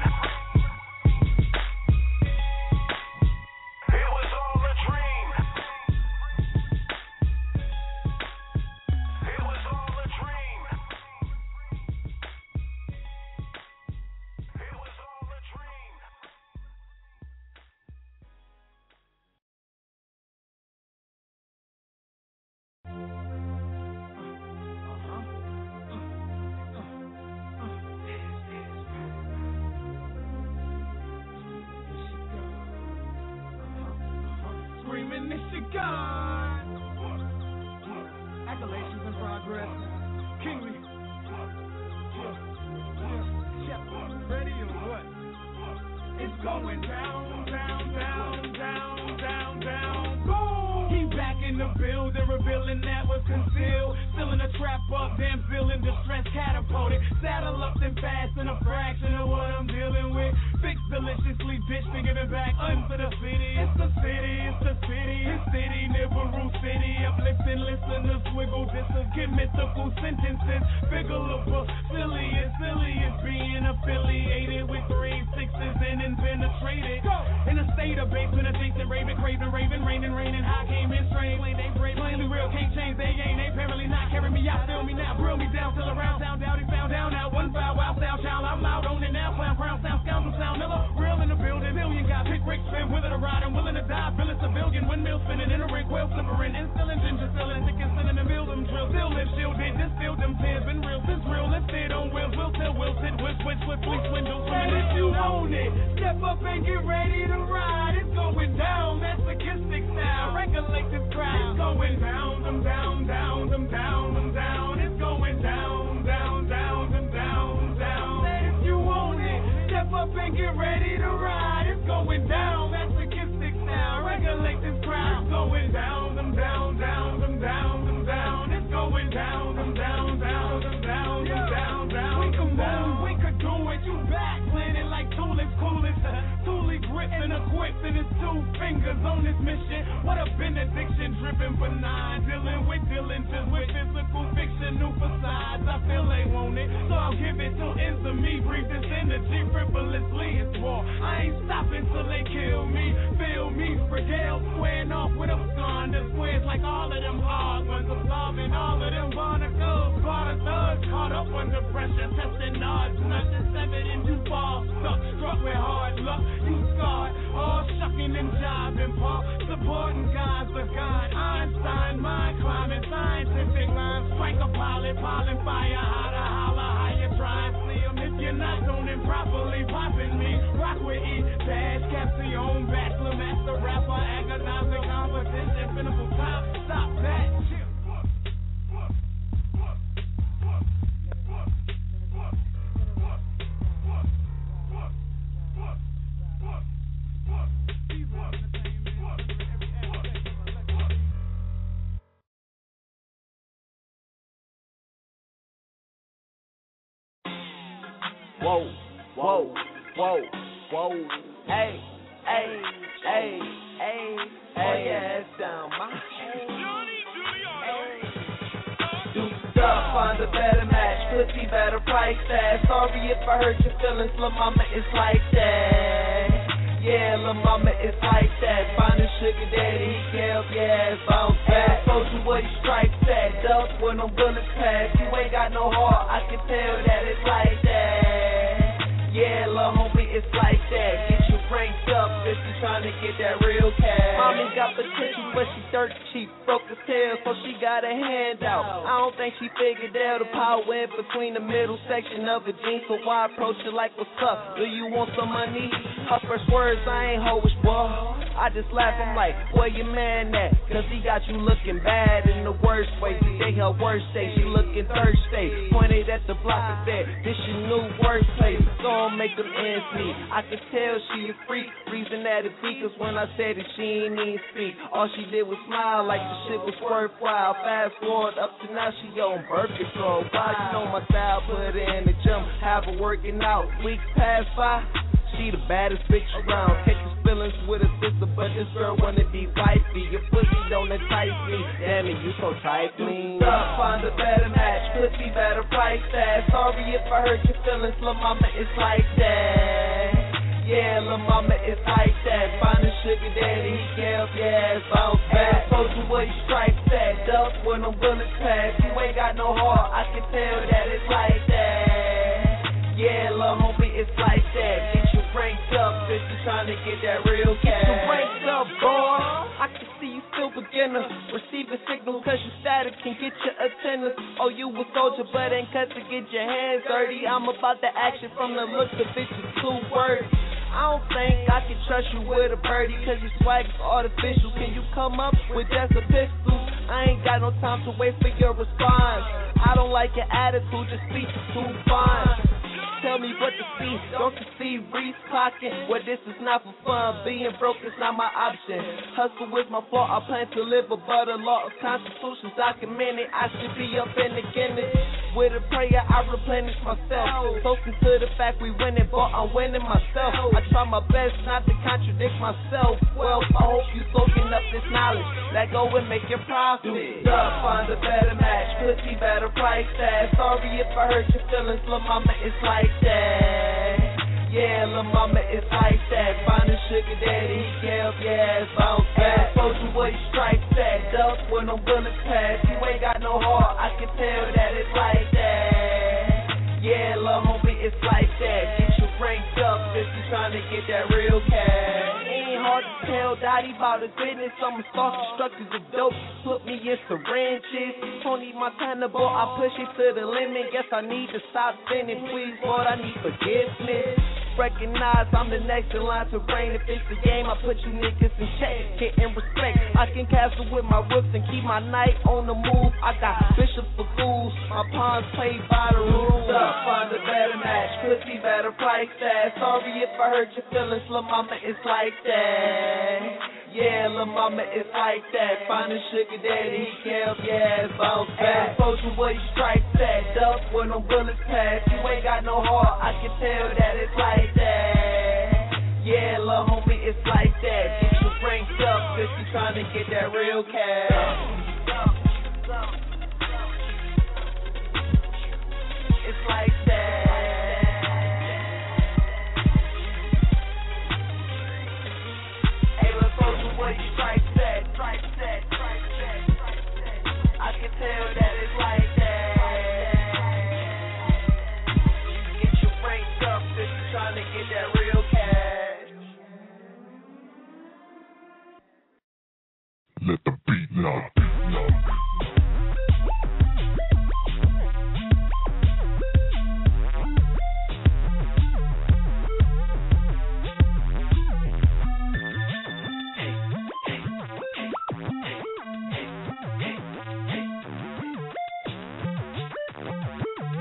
It was all a dream. It was all a dream. It was all a dream. Screaming Michigan. Accolations in progress. Kingly. Ready or what? It's going down, down, down, down, down, down. Boom! He back in the building, revealing that was concealed. Still in the trap up, damn feeling distress catapulted. Saddle up and fast in a fraction of what I'm dealing with. Fix deliciously, bitch, and give it back unto the city. It's the city, it's the city, it's city, Nibiru City. Uplifting listeners, swiggle disses, get mythical sentences. Figurable, silly is silly is being affiliated with three sixes and then penetrated. Go! In a state of basement, adjacent, raving, craving, raving, raining, raining. I came in strange, play they brave, plainly real, can't change, they ain't, they apparently not carry me out, feel me now, grill me down till around town, down, he found down now, one foul, wild sound, child, I'm out on it now, clown, crown, sound, scoundrel, sound, miller, real in the building, million guy, pick, Rick, spin, willing to ride, I'm willing to die, villain, civilian, windmill spinning, in a ring, quail flippering, instilling, ginger selling, thickest, in the mill, them drill, still live, shielded, distilled, them tears, been real, since real, lifted on wheels, will tell, will sit, whip, switch, swiftly, swindle, swimming, if you own it, step up and get ready to ride, it's going down, masochistic style, regulate this crowd, it's going down, them down, down, them down, them down, it's going down, down, down, them down, down, if you own it, step up and get ready to ride, it's going down, masochistic style, regulate this crowd, it's going down, them down, down, them down, them down, it's going down, them down, down, them down, them down, down, we can move, we could do it, you back, planning like tulips, coolest, Thule grip and equipped in his two fingers on this mission, what a benediction, driven benign, dealing with diligence, with physical fiction, new facades, I feel they want it, So I'll give it to ends of me. Breathe this energy, frivolously it's war. I ain't stopping till they kill me. Feel me, regale, squaring off with a gun. The squares like all of them hard ones. Absolving all of them barnacles. Bar the thugs caught up under pressure. Testing odds, nothing severed and you fall. Stuck, struck with hard luck. You scarred, all shucking and jiving, Paul. Supporting God's the God. Einstein, mind climbing, scientific lines. Strike a pilot, piling fire. How to holler, how you try and see them. If you're not zoning properly, popping me. Rock with E, dash, capsule, bachelor, master, rapper, agonizing competition, pinnacle top. Stop that shit. Whoa, whoa, whoa, whoa, hey, hey, hey, hey, hey, yeah, it's down my Duped up, find a better match, pussy better price that. Sorry if I hurt your feelings, lil' mama, it's like that. Yeah, lil' mama, it's like that. Find a sugar daddy, he can help your ass bounce back. Told you where you strike that, duck when them bullets pass. You ain't got no heart, I can tell that it's like that. Yeah, lil' homie, it's like that. Get you ranked up if you trying to get that real cash. Mommy got potential, but she dirt cheap, broke as hell, so she got a handout. I don't think she figured out the power in between the middle section of a jean, so I approach it like, what's up? Do you want some money? Her first words, I ain't hoish, boy. I just laugh, I'm like, where your man at? Cause he got you looking bad in the worst way. Today her worst day, she looking thirsty. Pointed at the block and said, this your new workplace. So I'll make them ends meet. I can tell she a freak. Reason that it be, cause when I said it, she ain't even speak. All she did was smile like the shit was worthwhile. Fast forward up to now, she on birth control. Why you know my style, put her in the gym, have her working out. Weeks pass by, she the baddest bitch around. Catch his feelings with a sister, but this girl wanna be wifey. Your pussy don't entice me. Damn it, you so trifling. Find a better match, pussy better price that. Sorry if I hurt your feelings, lil' mama, it's like that. Yeah, lil' mama, it's like that. Find a sugar daddy, he can help your ass bounce back. Told you where you strike that, duck when them bullets pass. You ain't got no heart, I can tell that it's like that. Yeah, lil' homie, it's like that. Get you ranked up if you trying to get that real cash. Get you ranked up, boy. I can see you still beginner. Receiving signal cause you static can get your attendance. Oh, you a soldier but ain't cut to get your hands dirty. I'm about the action from the look of it, you two words. I don't think I can trust you with a birdie, cause your swag is artificial. Can you come up with just a pistol? I ain't got no time to wait for your response. I don't like your attitude, your speech is too fine. Tell me what to see, don't you see Reese clocking? Well, this is not for fun, being broke is not my option. Hustle is my fault, I plan to live above the law of constitutions documented. I should be up in the Guinness. With a prayer, I replenish myself. Spoken to the fact we winning, but I'm winning myself. I try my best not to contradict myself. Well, I hope you soaking up this knowledge. Let go and make your profit. Up, find a better match, pussy better price that. Sorry if I hurt your feelings, lil' mama, it's like that. Yeah, lil' mama, it's like that. Find a sugar daddy, he can help your ass bounce back. Told you where you strike that, duck when them bullets pass. You ain't got no heart, I can tell that it's like that. Yeah, lil' homie, it's like that. Get you ranked up if you trying to get that real cash. Ain't hard to tell Dottie about his business. I'm a stalker, structures of dope. Put me in syringes. Tony Montana, boy, I push it to the limit. Guess I need to stop sinning, please, Lord, I need forgiveness. Recognize I'm the next in line to reign. If it's the game, I put you niggas in check. Getting respect, I can castle with my rooks and keep my night on the move. I got bishops for fools, my pawns play by the rules. Up, find a better match, pussy better price that. Sorry if I hurt your feelings, lil' mama, it's like that. Yeah, lil' mama, it's like that. Find a sugar daddy, he can help your ass bounce back. Told you where you strike that, duck when them bullets pass. You ain't got no heart, I can tell that it's like that. Yeah, lil' homie, it's like that. Get you ranked up if you trying to get that real cash. It's like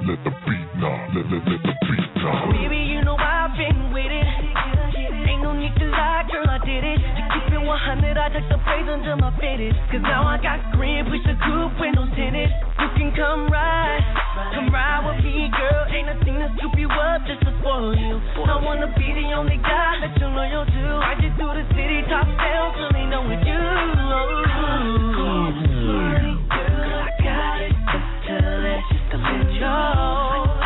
let the beat knock, let, let, let the beat knock. Baby, you know I've been with it. Ain't no need to lie, girl, I did it. To keep it one hundred, I took the praise until my fitted. Cause now I got green, push the coupe, windows tinted. You can come ride, come ride with me, girl. Ain't nothing to scoop you up just to spoil you. I wanna be the only guy that you're loyal to. I just do the city top sales, so they know it's you. Party, girl, I got it. Just to let, just to let you know.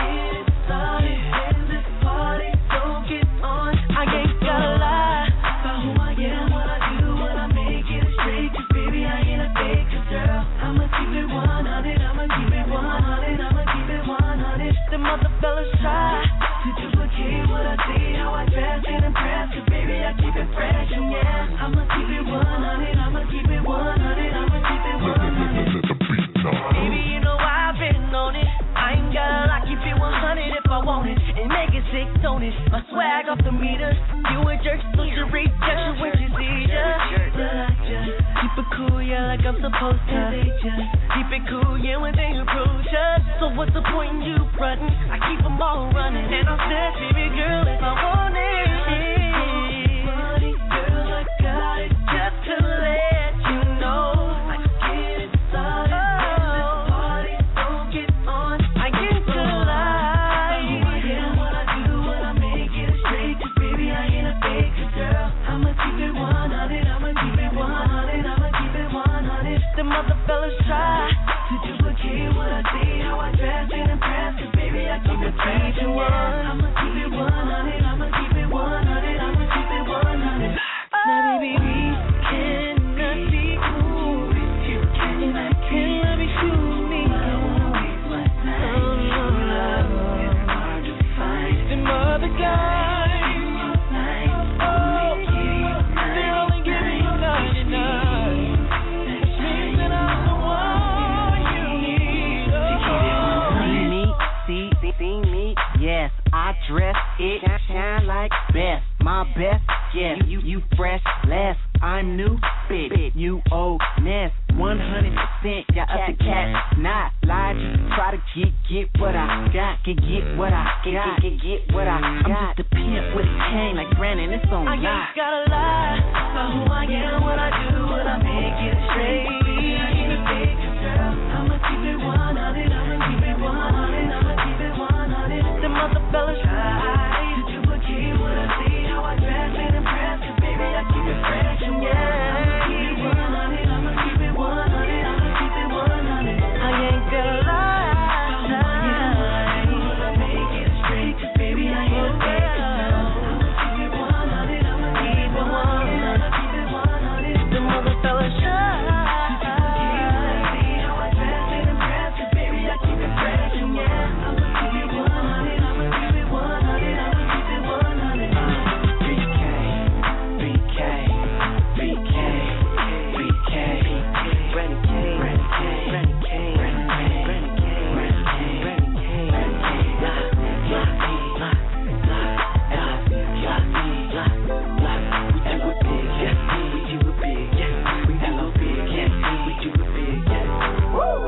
Fellas try to duplicate what I see, how I dress and impress. Cause baby, I keep it fresh, and yeah, I'ma keep it one hundred, I'ma keep it one hundred, I'ma keep it one hundred. Baby, you know I've been on it. I ain't gotta lie, keep it one hundred if I want it. And make it sick, don't it? My swag off the meter. You a jerk, so you rejection when you see ya. But I just keep it cool, yeah, like I'm supposed to. They just keep it cool, yeah, when they approach us. So what's the point in you frontin'? I keep them all running, and I said, baby girl, if I want it. Money, girl, I got it, just to let you know. I get it started, oh, this party don't get on. I get to lie. Who I am, what I do, what I make it straight. Cause baby, I ain't a fake girl. I'ma keep it one hundred, I'ma keep it one hundred, I'ma keep it one hundred. The mother fellas try to duplicate what I see, how I dress and impress. Cause baby, I keep it fresh, and yeah, I'ma keep it one hundred, I'ma keep it one hundred, I'ma keep it one hundred. Now baby, we cannot be cool if you cannot cannot be cool me. I wanna waste my time. Oh, love, it's hard to find them other guys. Oh, they only give you ninety-nine. Which means that I'm the one you need. See me, see, see, see me, yes, I dress it, shine like best, my best, yes, you, you, you fresh, less, I'm new, fit, you old nest, one hundred percent, got up the cat, not lie, just try to get, get what I got, get, get what I got, get, get what I got, I'm just a pimp with a cane like Brandon, it's on I lie. I ain't gotta lie, about who I am, what I do, what I make it straight, I ain't a fake girl, I'ma keep it one hundred, I'ma keep it one hundred, I'ma keep it one hundred, the mother fellas try to duplicate what I see, how I dress and impress, cause baby I keep it fresh, and yeah, I'ma keep it one hundred, I'ma keep it one hundred, I'ma keep it one hundred, I ain't gonna lie, I'ma make it straight, cause baby I ain't a fake girl, I'ma keep it one hundred, I'ma keep it one hundred, I'ma keep it one hundred, the mother fellas try to duplicate what I see, how I dress and impress, cause baby I keep it fresh, and yeah, I'ma keep it one hundred, I'ma keep it one hundred, I'ma keep it one hundred. B K, B K, B K, B K, Renegade, Renegade, Renegade, Renegade, Renegade, Renegade, lock, lock, lock, lock, lock, lock, lock, we do it big, yes, we do it big, yes, we do it big, yes, we do it big, yes, woo!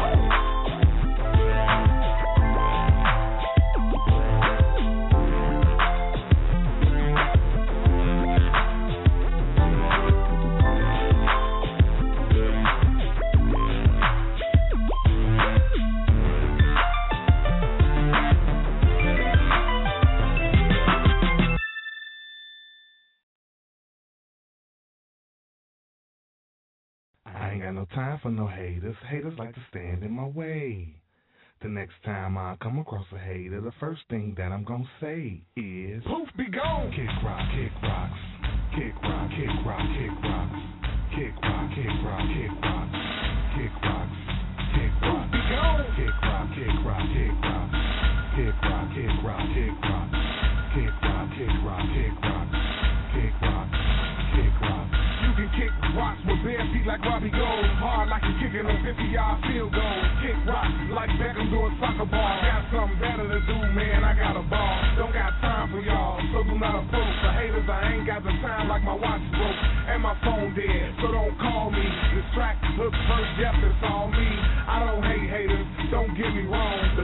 I ain't got no time for no haters. Haters like to stand in my way. The next time I come across a hater, the first thing that I'm gonna say is poof, be gone. Kick rock, kick rocks. Kick rock, kick rock, kick rocks. Kick rock, kick rock, kick rocks. Kick rocks, kick rock. Be gone. Kick rock, kick rock, kick rocks. Kick rock, kick rock, kick rocks. Kick rock, kick rock, kick rocks. Kick rock, kick rock. You can kick rocks with bare feet like Robbie Gold. Hard like you're kicking a fifty-yard field goal. Kick rocks like Beckham doing soccer ball. Got something better to do, man, I got a ball. Don't got time for y'all, so do not approach. For haters, I ain't got the time like my watch broke. And my phone dead, so don't call me. This track, hook, first, yep, it's all me. I don't hate haters, don't get me wrong. But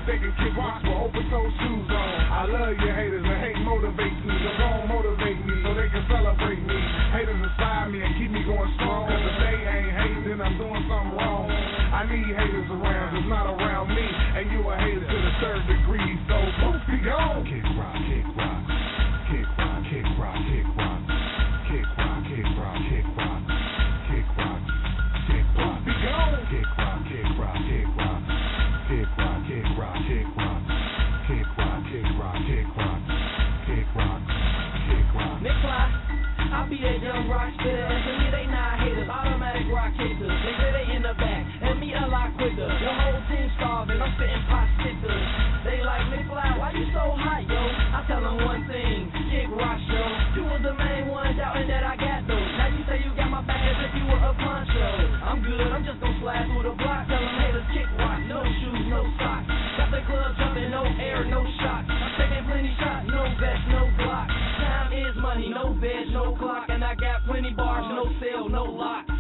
they can kick rocks with open-toe shoes on. I love you haters, and hate motivates me. So don't motivate me so they can celebrate me. Haters inspire me and keep me going strong. Cause if they ain't hating, then I'm doing something wrong. I need haters around, just not around me. And you a hater to the third degree, so poof, be gone. Kick rock, kick rock, kick rock, kick rock, kick rock, kick rock, kick rock, kick rock, kick rock, kick rock, be gone. Kick rock, kick rock, kick rock, kick rock, kick rock, kick rock, kick rock, kick rock, kick rock, kick rock, kick rock. Nick Fly, I'll be that young rock spitter, and to me they not haters, automatic rock hitters. Nigga, they in the back, and me a lot quicker. Your whole team starving, I'm spitting pot stickers. They like, Nick Fly, why you so hot, yo? I tell them one thing, kick rock show. You was the main one doubting that I got those. Now you say you got my back as if you were a poncho. I'm good, I'm just gonna slide through the block. Tell them haters kick rock, no shoes, no socks. Got the club jumping, no air, no shots. I'm taking plenty shots, no vest, no block. Time is money, no bed, no clock. And I got plenty bars, no sale, no locks.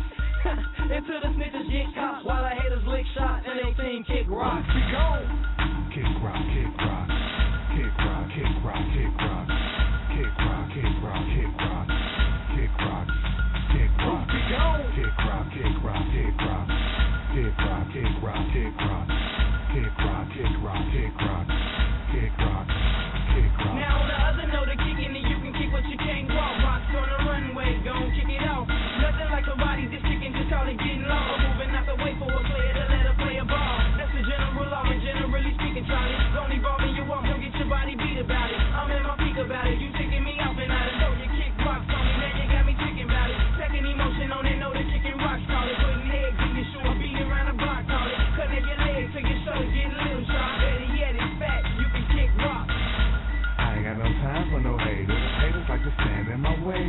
Until the snitches get cops while the haters lick shots and they team kick rock. Be gone. Kick rock, kick rock, kick rock, kick rock, kick rock, kick rock, kick rock, kick rock, kick rock, kick rock, be gone. Kick rock, kick rock, kick rock, kick rock, kick rock, kick rock, kick rock, kick rock, kick rock, kick rock, kick rock. Now on the other note of kicking it, you can kick what you can't walk. Rocks on the runway, gon' kick it off. Nothing like somebody just kicking, just call it getting long. Moving out the way for a player to let a player ball. That's the general law, and generally speaking, Charlie. Don't evolve in your walk, don't get your body beat about it. I'm in my peak about it, you taking me out and out of know you kick rocks on me, man, you got me thinking about it. Second emotion on it, know the kicking rocks, call it. Putting eggs in your shoe, beating around the block, call it. Cutting your legs to your shoulder, get a little sharp. Better yet, it's fat, you can kick rocks. I ain't got no time for no haters. Haters like to stand in my way.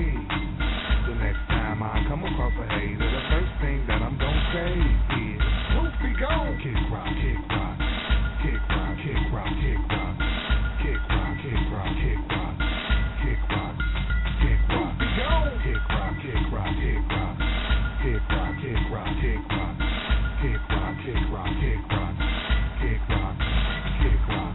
The next time I come across a hater, the first thing that I'm gonna say is, poof, be gone. Kick rock, kick rock, kick rock, kick rock, kick rock, kick rock, kick rock, kick rock, kick rock, kick rock, be gone. Kick rock, kick rock, kick rock, kick rock, kick rock, kick rock, kick rock, kick rock, kick rock, kick rock, kick rock.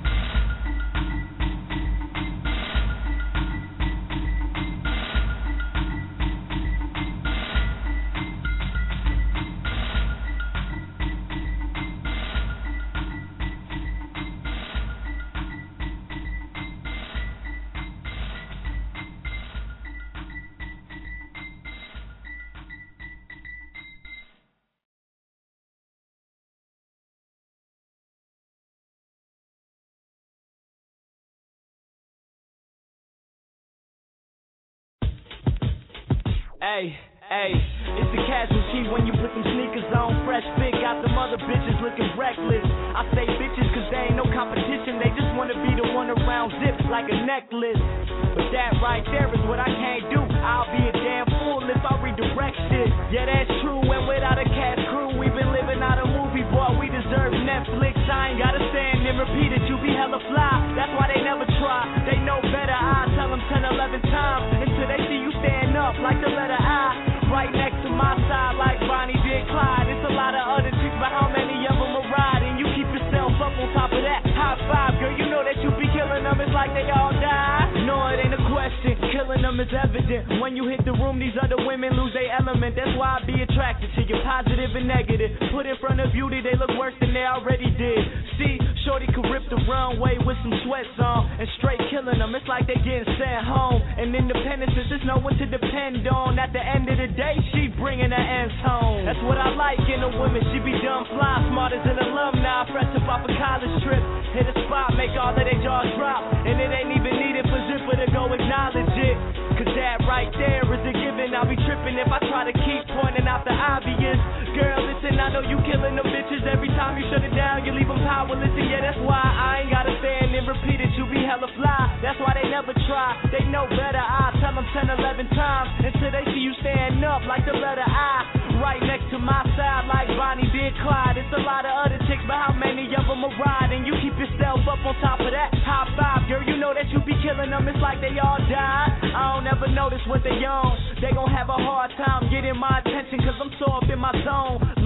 Hey, hey, it's the casualty when you put them sneakers on. Fresh fit, got them other bitches looking reckless. I say bitches cause they ain't no competition. They just wanna be the one around zip like a necklace. But that right there is what I can't do. I'll be a damn fool if I redirect shit. Yeah, that's true, and without a cast crew, we've been living out a movie, boy, we deserve Netflix. I ain't gotta stand and repeat it, you be hella fly. That's why they never try, they know better. I tell them ten, eleven times until they see you stand up like the letter I. Right next to my side like Bonnie did Clyde. It's a lot of other chicks, but how many of them are riding? You keep yourself up on top of that. High five, girl, you know that you be killing them. It's like they all die. No, it ain't a question. Killing them is evident. When you hit the room, these other women lose their element. That's why I be attracted to you, positive and negative. Put in front of beauty, they look worse than they already did. See, shorty could rip the runway with some sweats on and straight killing them. It's like they getting sent home. And independence is just no one to depend on. At the end of the day, she bringing her ends home. That's what I like in a woman. She be dumb fly, smart as an alumni, fresh up off a college trip. Hit a spot, make all of their jaws drop, and it ain't even needed for Zipper to go acknowledge it. Cause that right there is a given. I'll be tripping if I try to keep pointing out the obvious. Girl, listen, I know you killing them bitches. Every time you shut it down, you leave them powerless. And yeah, that's why I ain't gotta stand and repeat it. You be hella fly. That's why they never try. They know better. I tell them ten, eleven times until they see you stand up like the letter I. Right next to my side like Bonnie did Clyde. It's a lot of other chicks, but how many of them are riding? You keep yourself up on top of that. High five, girl, you know that you be killing them. It's like they all die. I don't ever notice what they on. They gon' have a hard time getting my attention cause I'm so up in my zone. Look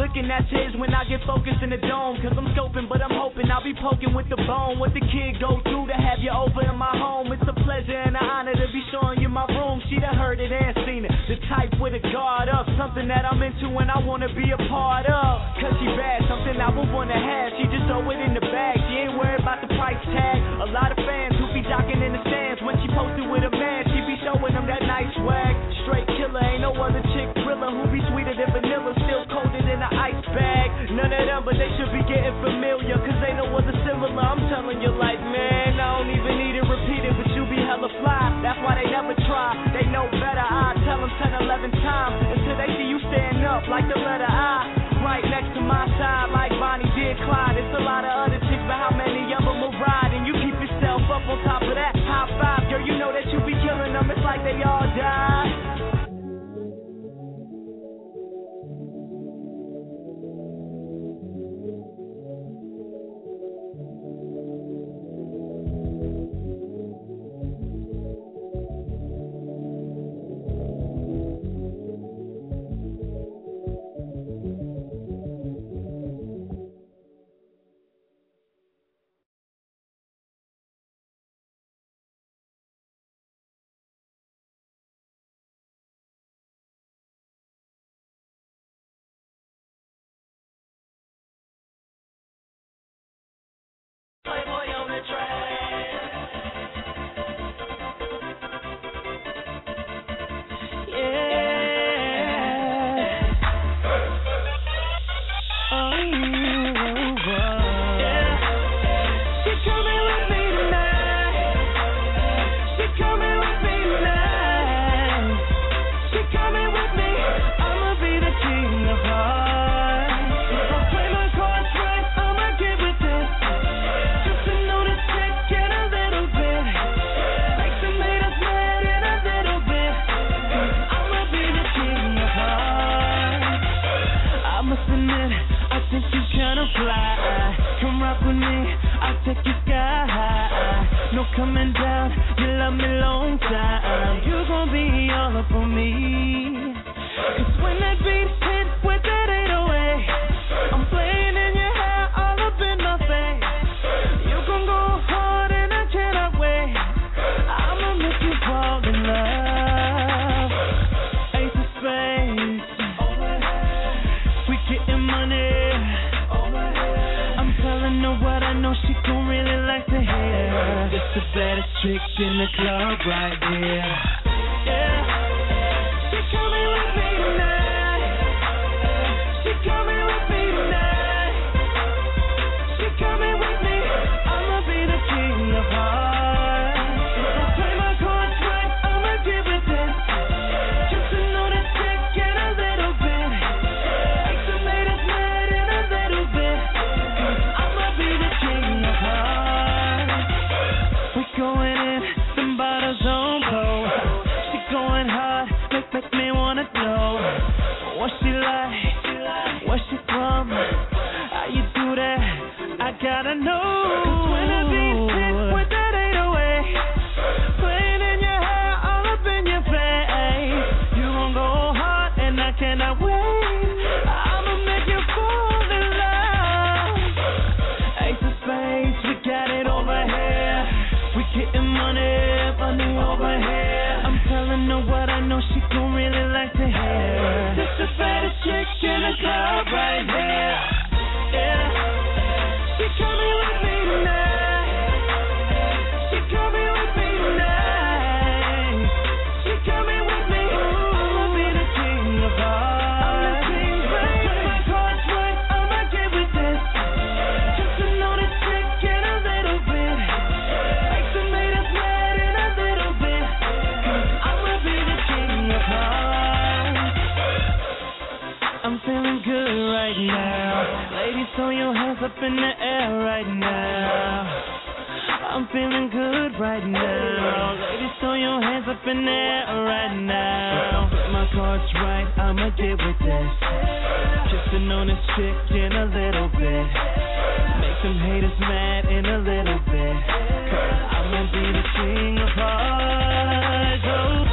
looking at his when I get focused in the dome. Cause I'm scoping, but I'm hoping I'll be poking with the bone. What the kid go through to have you over in my home. It's a pleasure and an honor to be showing you my room. She done heard it and seen it. The type with a guard up. Something that I'm into and I wanna be a part of. Cause she bad, something I would wanna have. She just throw it in the bag. She ain't worried about the price tag. A lot of fans who be docking in the stands. When she posted with a man, she be showing them that nice swag. Straight killer, ain't no other chick thriller who be sweeter than vanilla, still coated in an ice bag. None of them, but they should be getting familiar, cause they know what's similar. I'm telling you like, man, I don't even need it repeated, but you be hella fly. That's why they never try, they know better. I tell them ten, eleven times, until they see you stand up like the letter I. Right next to my side, like Bonnie did Clyde. It's a lot of other chicks, but how many of them will ride? And you keep yourself up on top of that. High five, girl, you know that you be killing them. It's like they all die.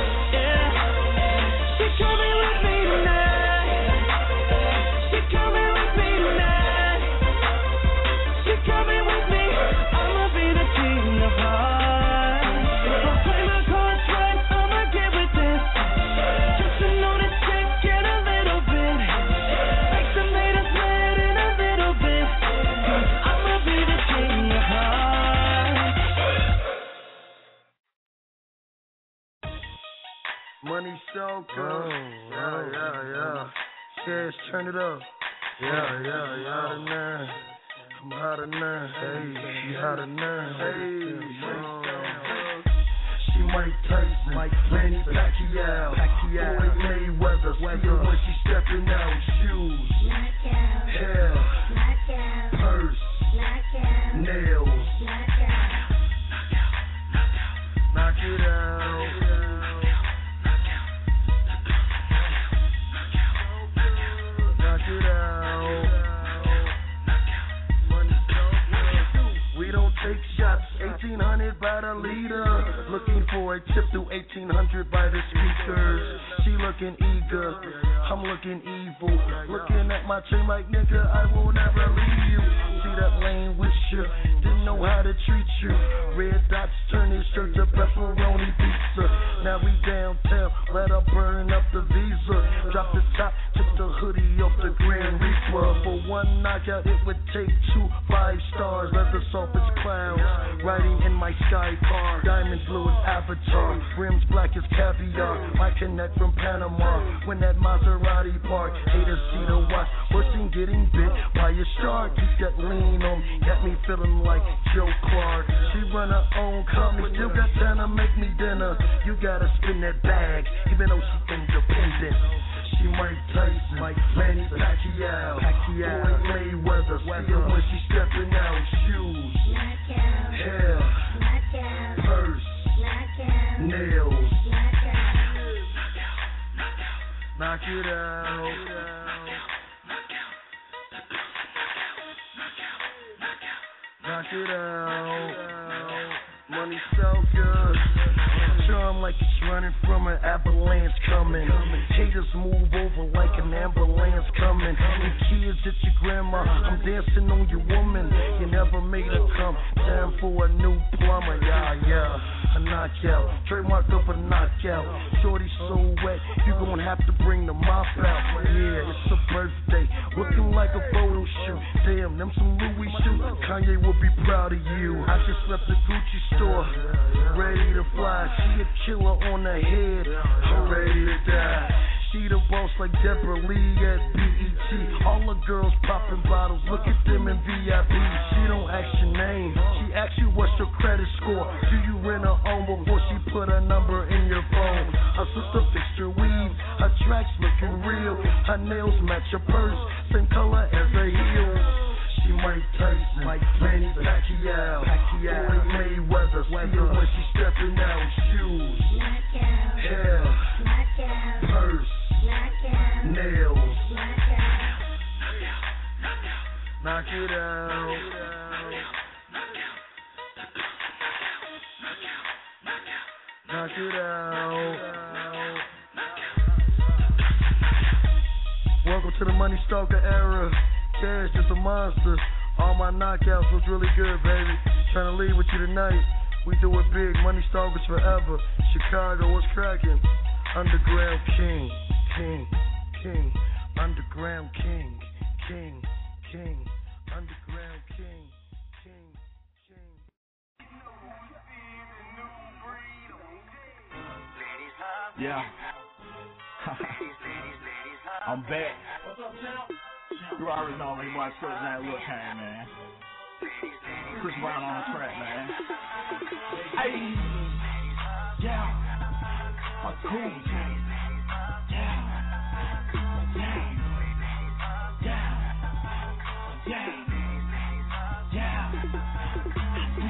She coming with me tonight. She coming Money so good. Oh, yeah, yeah, yeah. Cash, turn it up. Yeah, yeah, yeah. Hot and nine. I'm hot and nine. Hey, she hot and nine. Hey, she Mike Tyson, Mike Manny Pacquiao, Pacquiao, Floyd Mayweather, see her when she stepping out. Shoes, knockout, hair, knockout, purse, knockout, nails, knockout, knock it out. Knock it out. We don't take shots. eighteen hundred by the leader. Looking for a tip through eighteen hundred by the speakers. She looking eager. I'm looking evil. Looking at my chain like nigga, I will never leave you. See that lane with you. Didn't know how to treat you. Red dots turn his shirt to pepperoni pizza. Now we downtown. Let her burn up the Visa. Drop the top. Took the hoodie off the Grand Reaper. For one knockout, it would take two five stars. Leather soft as clouds. Riding in my sky car. Diamonds blue as Avatar. Rims black as caviar. My connect from Panama. When that Maserati park. Haters see the watch. Worse than getting bit by a shark. Keep that lean on. Got me feeling like Joe Clark. She run her own company. Still got time to make me dinner. You gotta spin that bag. Even though she's independent. She Mike Tyson, Mike Manny Pacquiao, Pacquiao, Floyd Mayweather, see her when she stepping out. Shoes, knockout, hair, knockout, purse, knockout, nails, knockout, knock it out. Knock it out. Money so good. Charm like it's running from an avalanche coming. Haters move over like an ambulance coming. The kids at your grandma, I'm dancing on your woman. You never made her come. Time for a new plumber, yeah, yeah. A knockout, trademark up a knockout. Shorty so wet, you gon' have to bring the mop out. Yeah, it's a birthday, looking like a photo shoot. Damn, them some Louis shoes. Kanye will be proud of you. I just left the Gucci store, ready to fly. She a killer on the head, I'm ready to die. She the boss like Deborah Lee at B E T. All the girls popping bottles, look at them in V I P. She don't ask your name, she asks you what's your credit score. Do you rent her own before she put a number in your phone? Her sister fixed her weave, her tracks looking real. Her nails match her purse, same color as her heels. She Mike Tyson, Mike Manny Pacquiao, Pacquiao, Floyd Mayweather, see her when she stepping out. Shoes, knockout, hair, knockout, purse, knockout, nails, knockout, knock it out. Knock it out. Welcome to the Money Stalker era. Cash is a monster. All my knockouts was really good, baby. Trying to leave with you tonight. We do it big. Money Stalkers forever. Chicago, what's cracking? Underground King, King, King. Underground King, King, King. Underground King, King, King. Yeah. I'm back. What's up, champ? You already know me, boy. Still ain't look hang, man. Chris Brown on the track, man. Hey, yeah, my cool, yeah, yeah, yeah, yeah, yeah.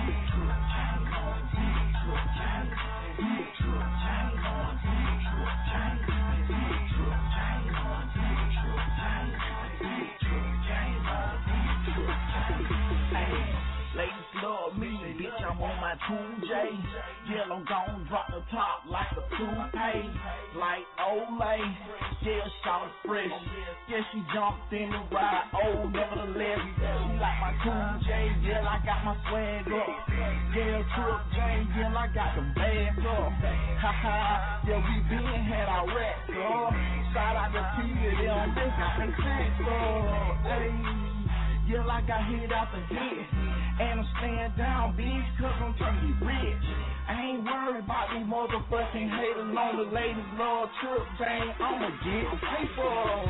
Cool J, yeah, I'm gon' drop the top like a toupee, like Olay, yeah, shot fresh, yeah, she jumped in the ride, oh, nevertheless, she like my Cool J, yeah, I got my swag up, yeah, Trip J, yeah, I got them bags up, haha, yeah, we been had our racks up, shout out to T V, they on this, got them sex up, hey. Yeah, like I hit out the head, and I'm staying down down, bitch, cause I'm trying to get rich. I ain't worried about these motherfucking haters on the ladies, Lord Trip, Jane. I'ma get paper.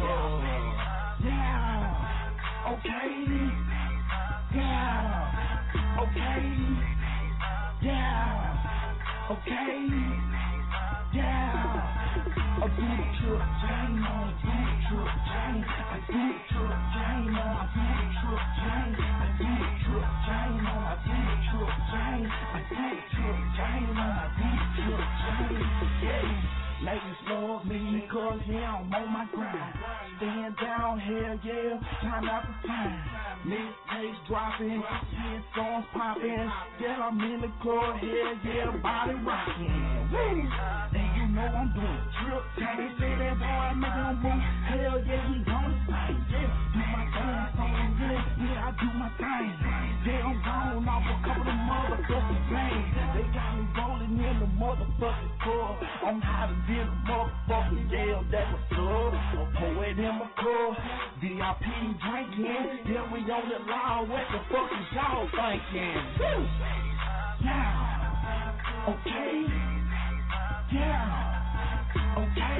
Yeah, okay. Yeah, okay. Yeah, okay. Yeah. I do the trip, Jane, I do the trip, Jane. I do the trip, Jane, I do the trip, Jane. I do the trip, Jane, I do the trip, Jane. I do the trip, Jane, I do the trip, Jane. Yeah. Ladies love me, cause yeah, I'm on my grind. Stand down, hell yeah, time after time. Mixtapes dropping, hit songs popping. Yeah, I'm in the club, hell yeah, body rocking. Woo! And you know I'm doing trip, time. They say that boy I'm making them move. Hell yeah, we on the side. Yeah, do my thing, song, yeah, yeah, I do my thing. Yeah, I'm gone off a couple of motherfucking things. They got me rolling in the motherfucking club. I'm how to get a motherfucking jail, that was good. A poet in my car, V I P drinking. Yeah, we on the law, what the fuck is y'all thinking? Woo! Yeah, okay. Yeah, okay.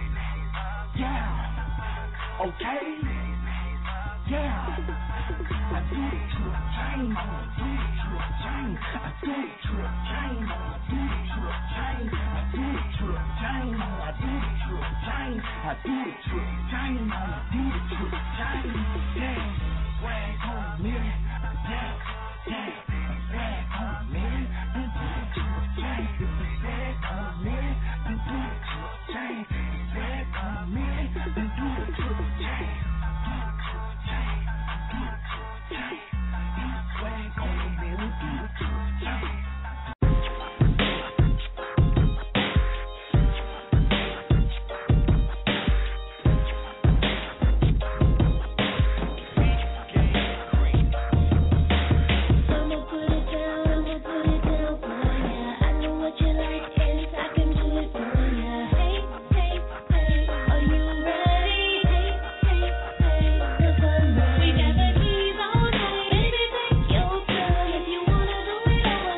Yeah, okay. Yeah. I do the trip, Jane, I do the trip, Jane. I do the trip, Jane, I do the trip, Jane. I do the trip, Jane, I do the trip, Jane. I do the trip, Jane, I do the trip, Jane. Yeah, swag on me, yeah, yeah. Swag on me, and do the trip, Jane. Swag on me, and do the trip, Jane. Swag on me, and do the trip, Jane. We got the keys on, baby, take your time. If you wanna do it all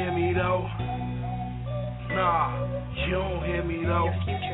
hear me though. Nah, you don't hear me though.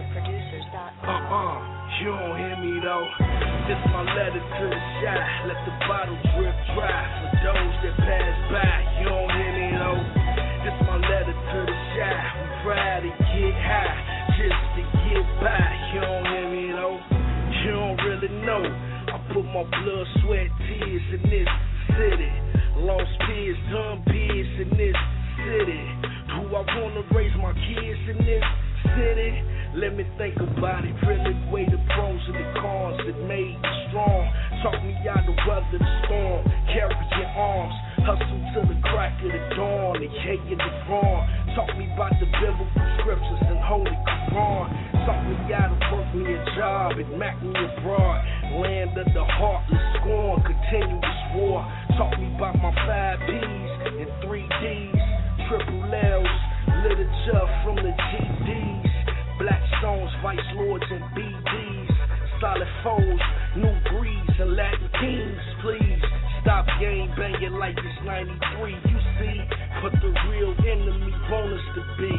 Uh-uh, you don't hear me though. This my letter to the shot. Let the bottle drip dry. For those that pass by, you don't hear me though. This my letter to the shot. We try to get high just to get by. You don't hear me though. You don't really know. I put my blood, sweat, tears in this city. Lost peers, done peers in this city. Do I wanna raise my kids in this city? Let me think about it, really weigh the pros and the cons that made me strong. Talk me out the weather, the storm, carry your arms, hustle to the crack of the dawn, the K and the wrong. Talk me about the biblical scriptures and holy Quran. Talk me out of work me a job and Mac me abroad. Land of the heartless, scorn, continuous war. Talk me about my five P's and three D's, triple L's, literature from the G D's. Black stones, vice lords, and B Ds. Solid foes, new breeds, and Latin kings. Please stop game banging like it's ninety-three. You see, but the real enemy want us to be.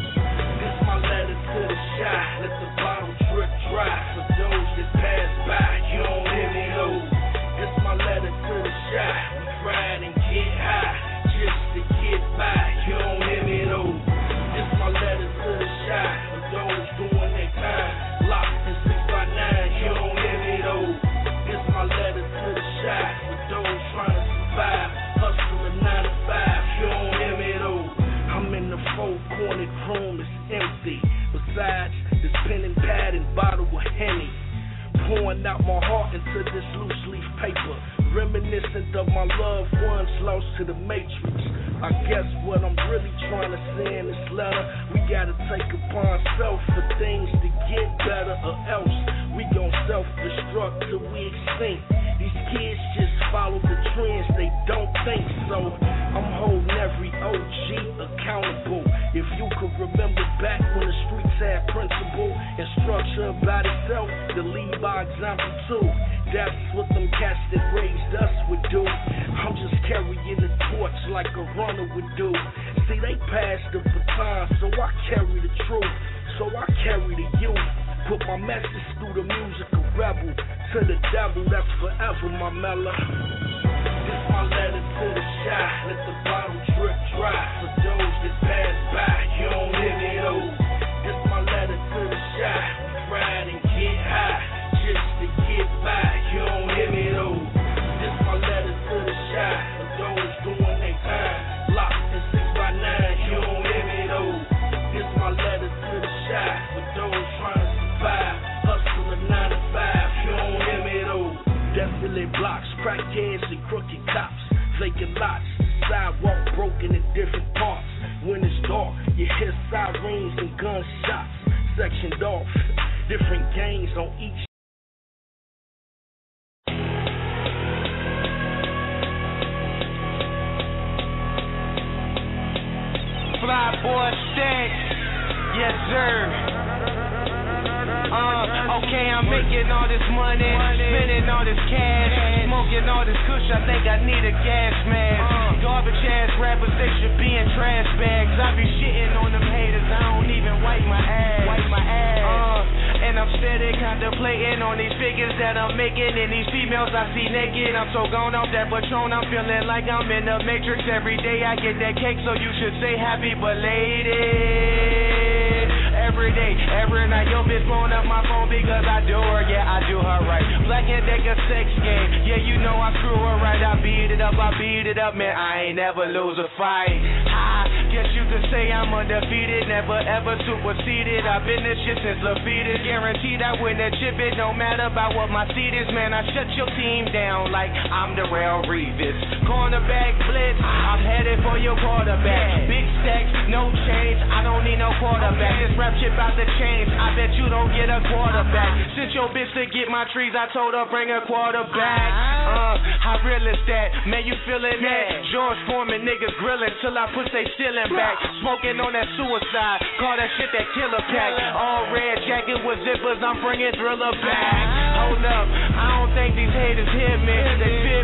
This my letter to the shot. Let the bottle drip dry. For those that pass by, you don't hear me though. This my letter to the shot. We ride and get high just to get by. You don't hear me though. This my letter to the shot. Those doing their time, locked in six by nine, you don't hear me though. This my letter to the shot, for those trying to survive, hustling nine to five, you don't hear me though. I'm in the four-cornered room, it's empty. Besides this pen and pad and bottle of Henny, pouring out my heart into this loose leaf paper, reminiscent of my loved ones lost to the Matrix. I guess what I'm really trying to say in this letter, we gotta take upon self for things to get better, or else we gon' self-destruct till we extinct. These kids just follow the trends, they don't think so. I'm holding every O G accountable. If you could remember back when the streets had principle and structure about itself, to lead by example too. That's what them cats that raised us would do. I'm just carrying the torch like a runner would do. See, they passed the baton, so I carry the truth. So I carry the youth. Put my message through the music of rebel. To the devil, that's forever my mellow. This my letter to the shot. Let the bottle drip dry. For those that pass by, you don't hear me though. This my letter to the shot. We ride and get high just to get by, you don't hear me though. This my letter to the shot. For those doing their time, locked in six by nine, you don't hear me though. This my letter to the shot. For those trying to survive, hustling nine to five, you don't hear me though. Desolate blocks, crackheads and crooked cops, vacant lots, sidewalk broken in different parts. When it's dark, you hear sirens and gunshots, sectioned off, different gangs on each. Fly boy stack, yes sir. Uh, okay, I'm making all this money, spending all this cash, smoking all this kush. I think I need a gas mask. Garbage ass rappers, they should be in trash bags. I be shitting on them haters. I don't even wipe my ass. Wipe my ass. Uh, and I'm steady contemplating on these figures that I'm making, and these females I see naked. I'm so gone off that Patron, I'm feeling like I'm in the Matrix. Every day I get that cake, so you should say happy belated. Every day, every night, your bitch blowing up my phone because I do her, yeah, I do her right. Black and Decker sex game, yeah, you know I screw her right. I beat it up, I beat it up, man, I ain't never lose a fight. I guess you could say I'm undefeated, never ever superseded. I've been this shit since Lafita, guaranteed I win that chip. It don't matter about what my seed is, man, I shut your team down like I'm the Darrelle Revis. Cornerback blitz, I'm headed for your quarterback. Big stacks, no change, I don't need no quarterback. This rap shit about to change, I bet you don't get a quarterback. Since your bitch to get my trees, I told her bring a quarterback. Uh, how real is that? Man, you feeling that? George Foreman niggas grilling till I push they stealing back. Smoking on that suicide, call that shit that killer pack. All red jacket with zippers, I'm bringing Thriller back. Hold up, I don't think these haters hear me. They fit me,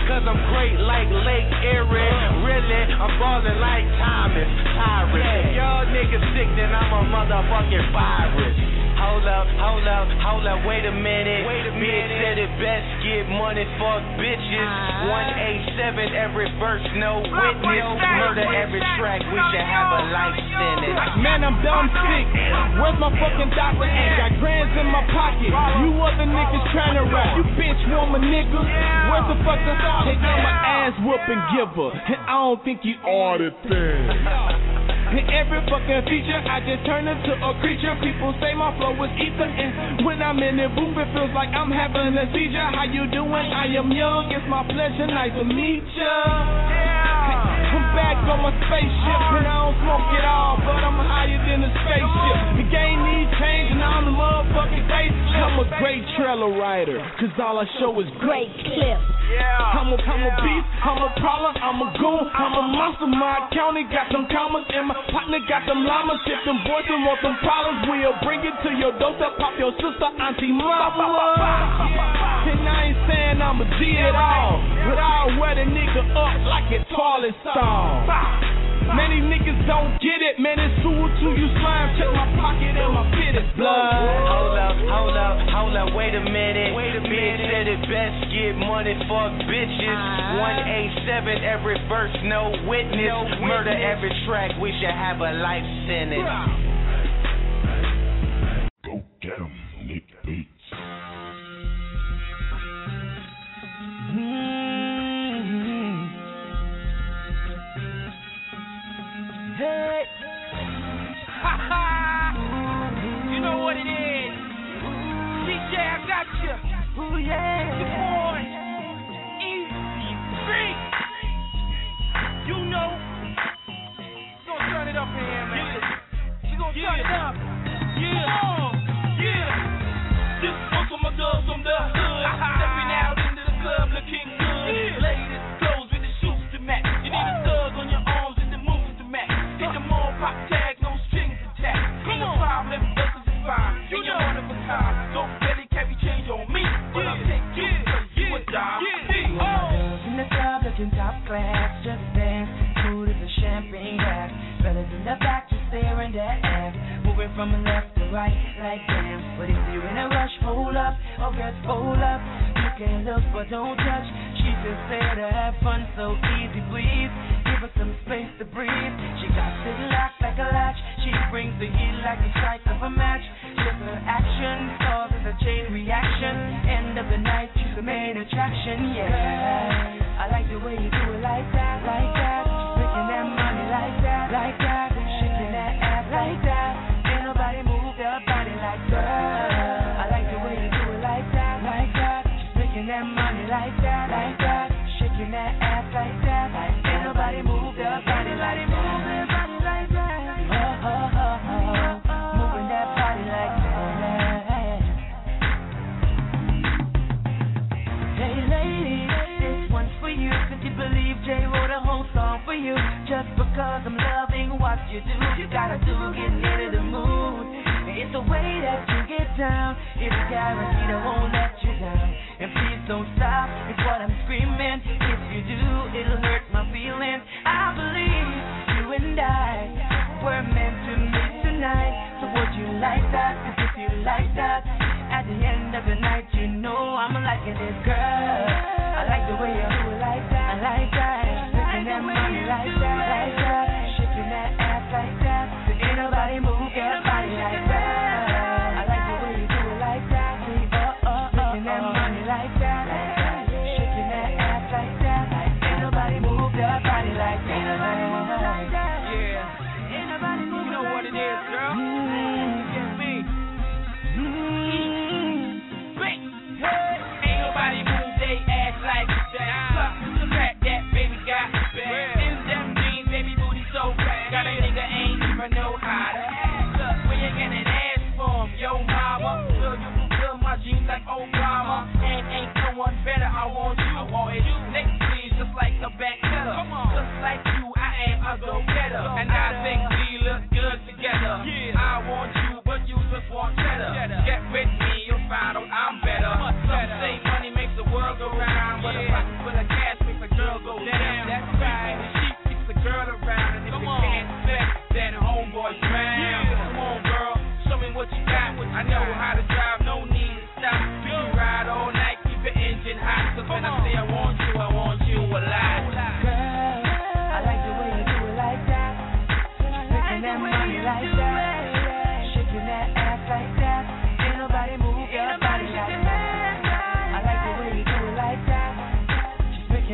cause I'm great like Lake Erie. Really, I'm ballin' like Thomas Tyrus. If y'all niggas sick, then I'm a motherfucking virus. Hold up, hold up, hold up, wait a minute. Wait a minute. Big said it best, get money, fuck bitches. one eighty-seven every verse, no witness. Murder every track, we should have a life sentence. Man, I'm dumb sick. Where's my fucking doctor at? Got grands in my pocket. You other niggas trying to rap. You bitch woman nigga. Where's the fuck the thought? Take out my ass whooping giver. And I don't think you are the thing. In every fucking feature, I just turn into a creature. People say my flow is ether, and when I'm in the booth, it feels like I'm having a seizure. How you doing? I am young. It's my pleasure. Nice to meet ya. Yeah. I'm back on my spaceship, and I don't smoke it all, but I'm higher than a spaceship. The game needs change, and I'm the motherfucking face. I'm a great trailer writer, cause all I show is great clips. Yeah. I'm a, I'm a beast, I'm a problem, I'm a goon, I'm a monster. My county got some commas, and my partner got them llamas. If them boys and want them problems, we'll bring it to your doorstep. Pop your sister, auntie, mama. And I ain't saying I'm a G at all, but I'll wear the nigga up like it's tallest song. Many niggas don't get it, man, it's sewer to you slime. Check my pocket and my pit is blood. Hold up, hold up, hold up, wait a minute. Wait a minute. Big said it best, get money, fuck bitches. Uh-huh. one eighty-seven every verse, no witness. No witness. Murder every track, we should have a life sentence. Go get 'em, Nick Beats. Hey, ha ha! You know what it is? D J, I got you. Ooh yeah, your boy, Easy Street. You know, we gonna turn it up in here, man. Yeah. We gonna turn yeah. it up. Yeah, oh, yeah. This one for my girls from the hood, stepping out into the club looking good. Yeah. Ladies, clothes with the shoes to match. You need a thug on your arms and the moves to match. Get them all pop tags, no strings attached. Come on, five eleven buses is fine. You know one of a kind. Don't really carry change on me, but I'll take you because you a dime. Yeah. Oh. In the club looking top class, just dance. Smooth as a champagne glass. Fellas in the back just staring that ass. Moving from left to right like damn. But if you're in a rush, hold up, or just hold up. You can look but don't touch. She just there to have fun, so easy please. Give her some space to breathe. She got it locked like a latch. She brings the heat like the sight of a match. Just her action causes a chain reaction. End of the night, she's the main attraction, yeah. I like the way you do it like that, like that. She's making that money like that, like that. Shaking that ass like that. Ain't nobody moved her body like that. I like the way you do it like that, like that. She's making that money like that, like that. Shaking that ass like that. Ain't nobody moved her body like that. Move that body like that. Oh, oh, oh, oh. Moving that body like that. Hey, lady, this one's for you. Could you believe Jay wrote a whole song for you? Just because I'm loving what you do, you gotta do get into the mood. It's the way that you get down. It's guaranteed I won't let you down. And please don't stop, it's what I'm screaming. If you do, it'll hurt my feelings. I believe you and I were meant to meet tonight. So would you like that? Cause if you like that, at the end of the night, you know I'm liking this girl. I like the way you do it like that. I like that. Shaking that money like that, like that. Shaking that ass like that. So ain't nobody move your body like that. I like the way you do it like that. Oh, oh, oh, shaking that money like that, like that. Shaking that ass like that. Ain't nobody move your body like that. Ain't nobody move like that. Yeah. Ain't nobody move. You know what it is, girl. Mm. Get me. Mm. Hey. Ain't nobody move they ass like that. Fuck the fact that baby got back. In them jeans, baby booty so fat. Got a nigga ain't even know how to act up. When you get an ass from yo mama, will you fulfill my jeans like Obama? And ain't no one better.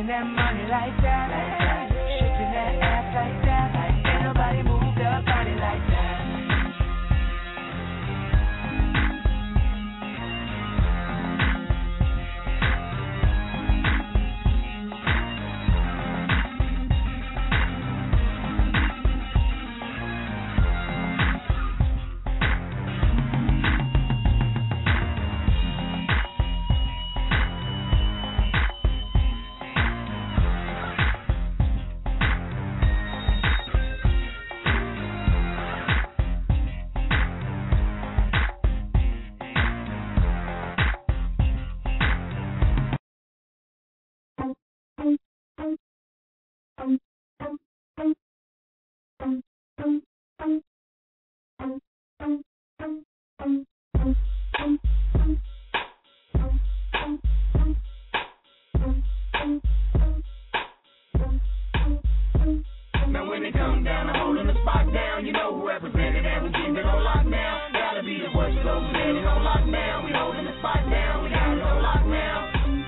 that money like that, shaking that ass like that. Ain't nobody moved her body like that. Now when they come down to holding the spot down, you know who represented and we keep it on lockdown. Gotta be the voice close it on lockdown. We holding the spot down, we got it on lockdown.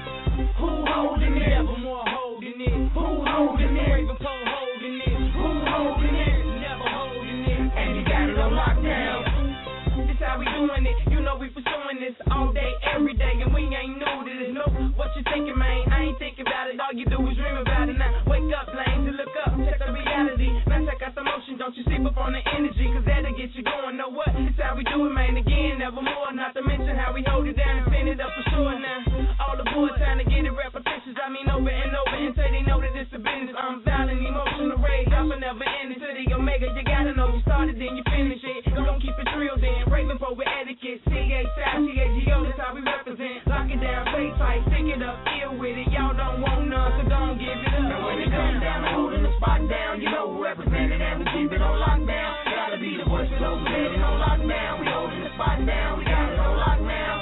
Who holding it? Never more holding it. Who holding it? Raven Cole holding it. Who holding it? Never holding it. And you got it on lockdown. This how we doing it. You know we pursuing this all day, every day, and we ain't new to this. No, what you thinking, man? I ain't thinking about it. All you do is dream about it. Now wake up, lanes, and look up. Check the reality. Now check out the motion. Don't you sleep up on the energy, cause that'll get you going. Know what? It's how we do it, man. Again, never more. Not to mention how we hold it down and fin it up for sure. Now all the boys trying to get it repetitions. I mean over and over until they know that it's a business. I'm violent, emotional rage. I'm never end it to the omega. You gotta know you started, then you finish it. Don't keep it real, then Raven for with etiquette. C H I T A G O, that's how we represent. Lock it down, play tight, stick it up, deal with it. Y'all don't want none, so don't give it up. Now when it comes down to holding the spot down, you know who represented and we keep it on lockdown. Gotta be the voice close it on lockdown. We holding the spot down, we got it on lockdown.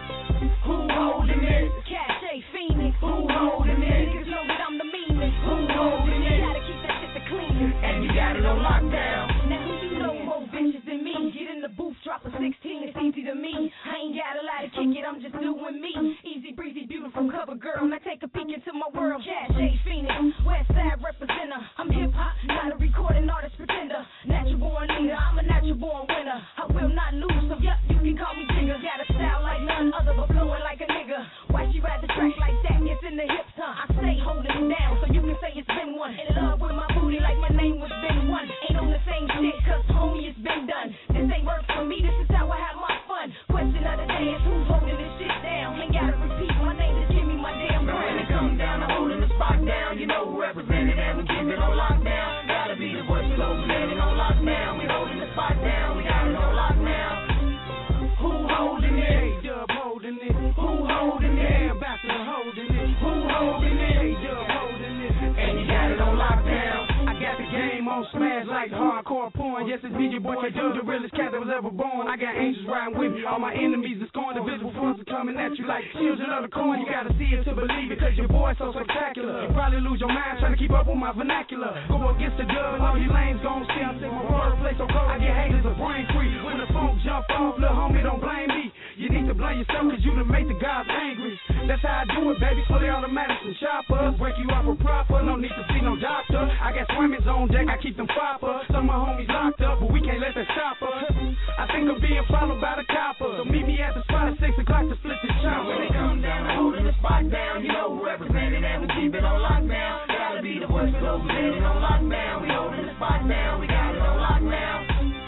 Who holding it? Cache Phoenix. Who holding it? Niggas know that I'm the meanest. Who holding it? Gotta keep that shit the cleanest. And you got it on lockdown. Now who you know more bitches than me? Get in the booth, drop a sixteen, it's easy to me. I ain't got a lot to kick it, I'm just doing me. Easy breezy, beautiful cover girl. Now take a peek into my world. Cache Phoenix, West Side representer. I'm hip hop, not a recording artist pretender. Natural born leader, I'm a natural born winner. I will not lose, so yup, you can call me Jigger. Got a style like none other, but flowing like a nigga. Why she ride the track like that? It's in the hips, huh? I stay holding it down, so you can say it's been one. In love with my booty like my name was Ben One. Ain't on the same shit, cause homie, it's been done. This ain't work for me, this is how I have my fun. Question of the day is who's holding this shit down? Ain't gotta repeat my name, just give me my damn Now when crown. it comes down to holding the spot down, you know who represented and we keep it on lockdown. Gotta be the voice close it on lockdown. We holding the spot down, we got it on lockdown. Who holding it? A-Dub holding it. Who holding it? Ambassador holding it. Who holding it? A-Dub holding it. And you got it on lockdown. I got the game on smash like hardcore porn. Yes, it's me, your boy, K-Dub, the realest cat that was ever born. I got angels riding with me. All my enemies are scorned. Invisible forces are coming at you like children of the corn. You gotta see it to believe it, cause your boy's so spectacular. You probably lose your mind trying to keep up with my vernacular. Go against the dub and all you lanes gon' see. I take my wordplay so cold, I get haters a brain free. When the phone jump off, little homie, don't blame me. You need to blame yourself, cause you done make the gods angry. That's how I do it, baby. Fully automatic and choppers. Break you up a proper, no need to see no doctor. I got swimmers on deck, I keep them proper. Some of my homies locked up, but we can't let that stop us. I think I'm being followed by the copper. So meet me at the spot at six o'clock to split this Now when chopper. it comes down to holding the spot down, you know who represented and we keep it on lockdown. Gotta be the voice close it on lockdown. We holding the spot down, we got it on lockdown.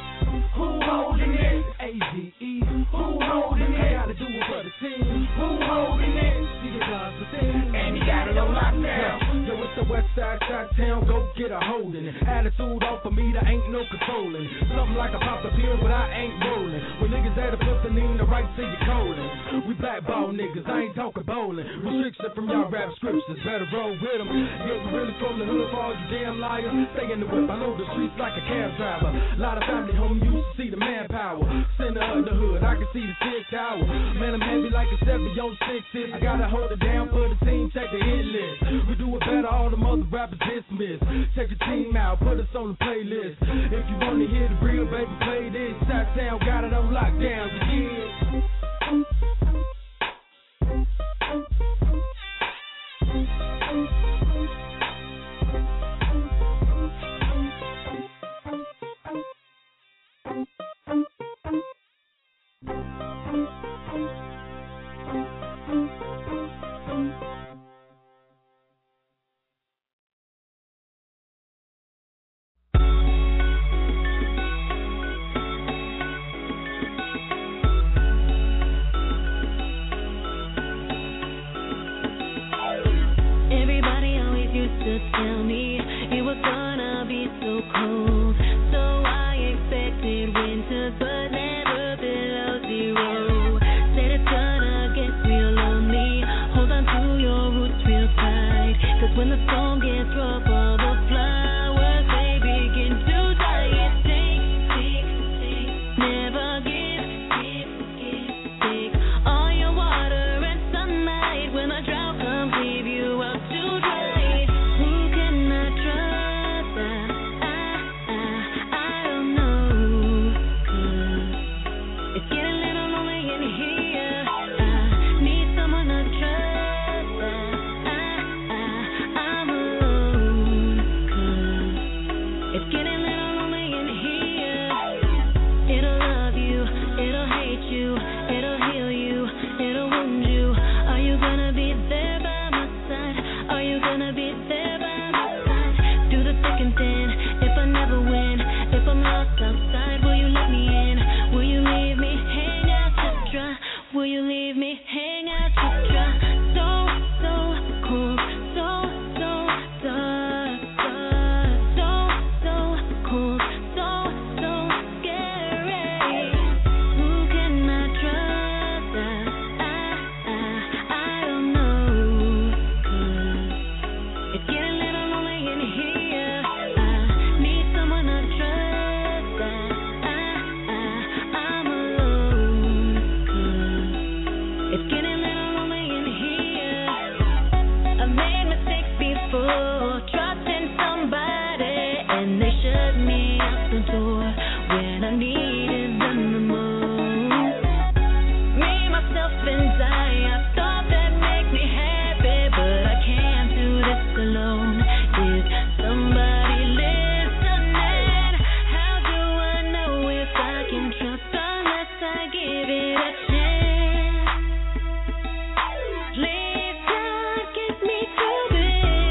Who holding it? A Z E. Who holding it? I gotta do it for the team. Who holding it? See the God's within. And you got it on lockdown. Yo, it's the west side, shot town, go get a hold in it. Attitude off of me, there ain't no controlling. Something like a pop the pill, but I ain't rolling. When niggas at a flip the knee, the right to your colon. We blackball niggas, I ain't talking bowling. Restriction from y'all rap scriptures, better roll with them. Yeah, we really from the hood for all you damn liars. Stay in the whip, I know the streets like a cab driver. Lot of family home used to see the manpower. Center of the hood, I can see the six tower. Man, I'm heavy like a seven on sixes. I gotta hold it down for the team, check the hit list. We do it better, all the mother rappers dismiss. Check the team out, put us on the playlist. If you wanna hear the real, baby, play this. South Town got it on lockdown, yeah. When the storm gets rough, all the flowers they begin to die. It takes, takes, takes, never give, give, give, take all your water and sunlight. When the drought comes, leave you out to dry. Who can I trust? I, I, I, I don't know. 'Cause it's getting a little lonely in here. I need someone to trust. Outside, will you let me in? Will you leave me hang out to dry? Will you leave me hang out to dry? So, so cold, so, so dark, dark, so, so cold, so, so scary. Who can I trust? I, I, I, I don't know. 'Cause it's getting a little lonely in here. I need someone to trust. Trusting somebody and they shut me out the door when I needed them the most. Me, myself, and I, I thought that make me happy, but I can't do this alone. Is somebody listening? How do I know if I can trust unless I give it a chance? Please, God, get me through this.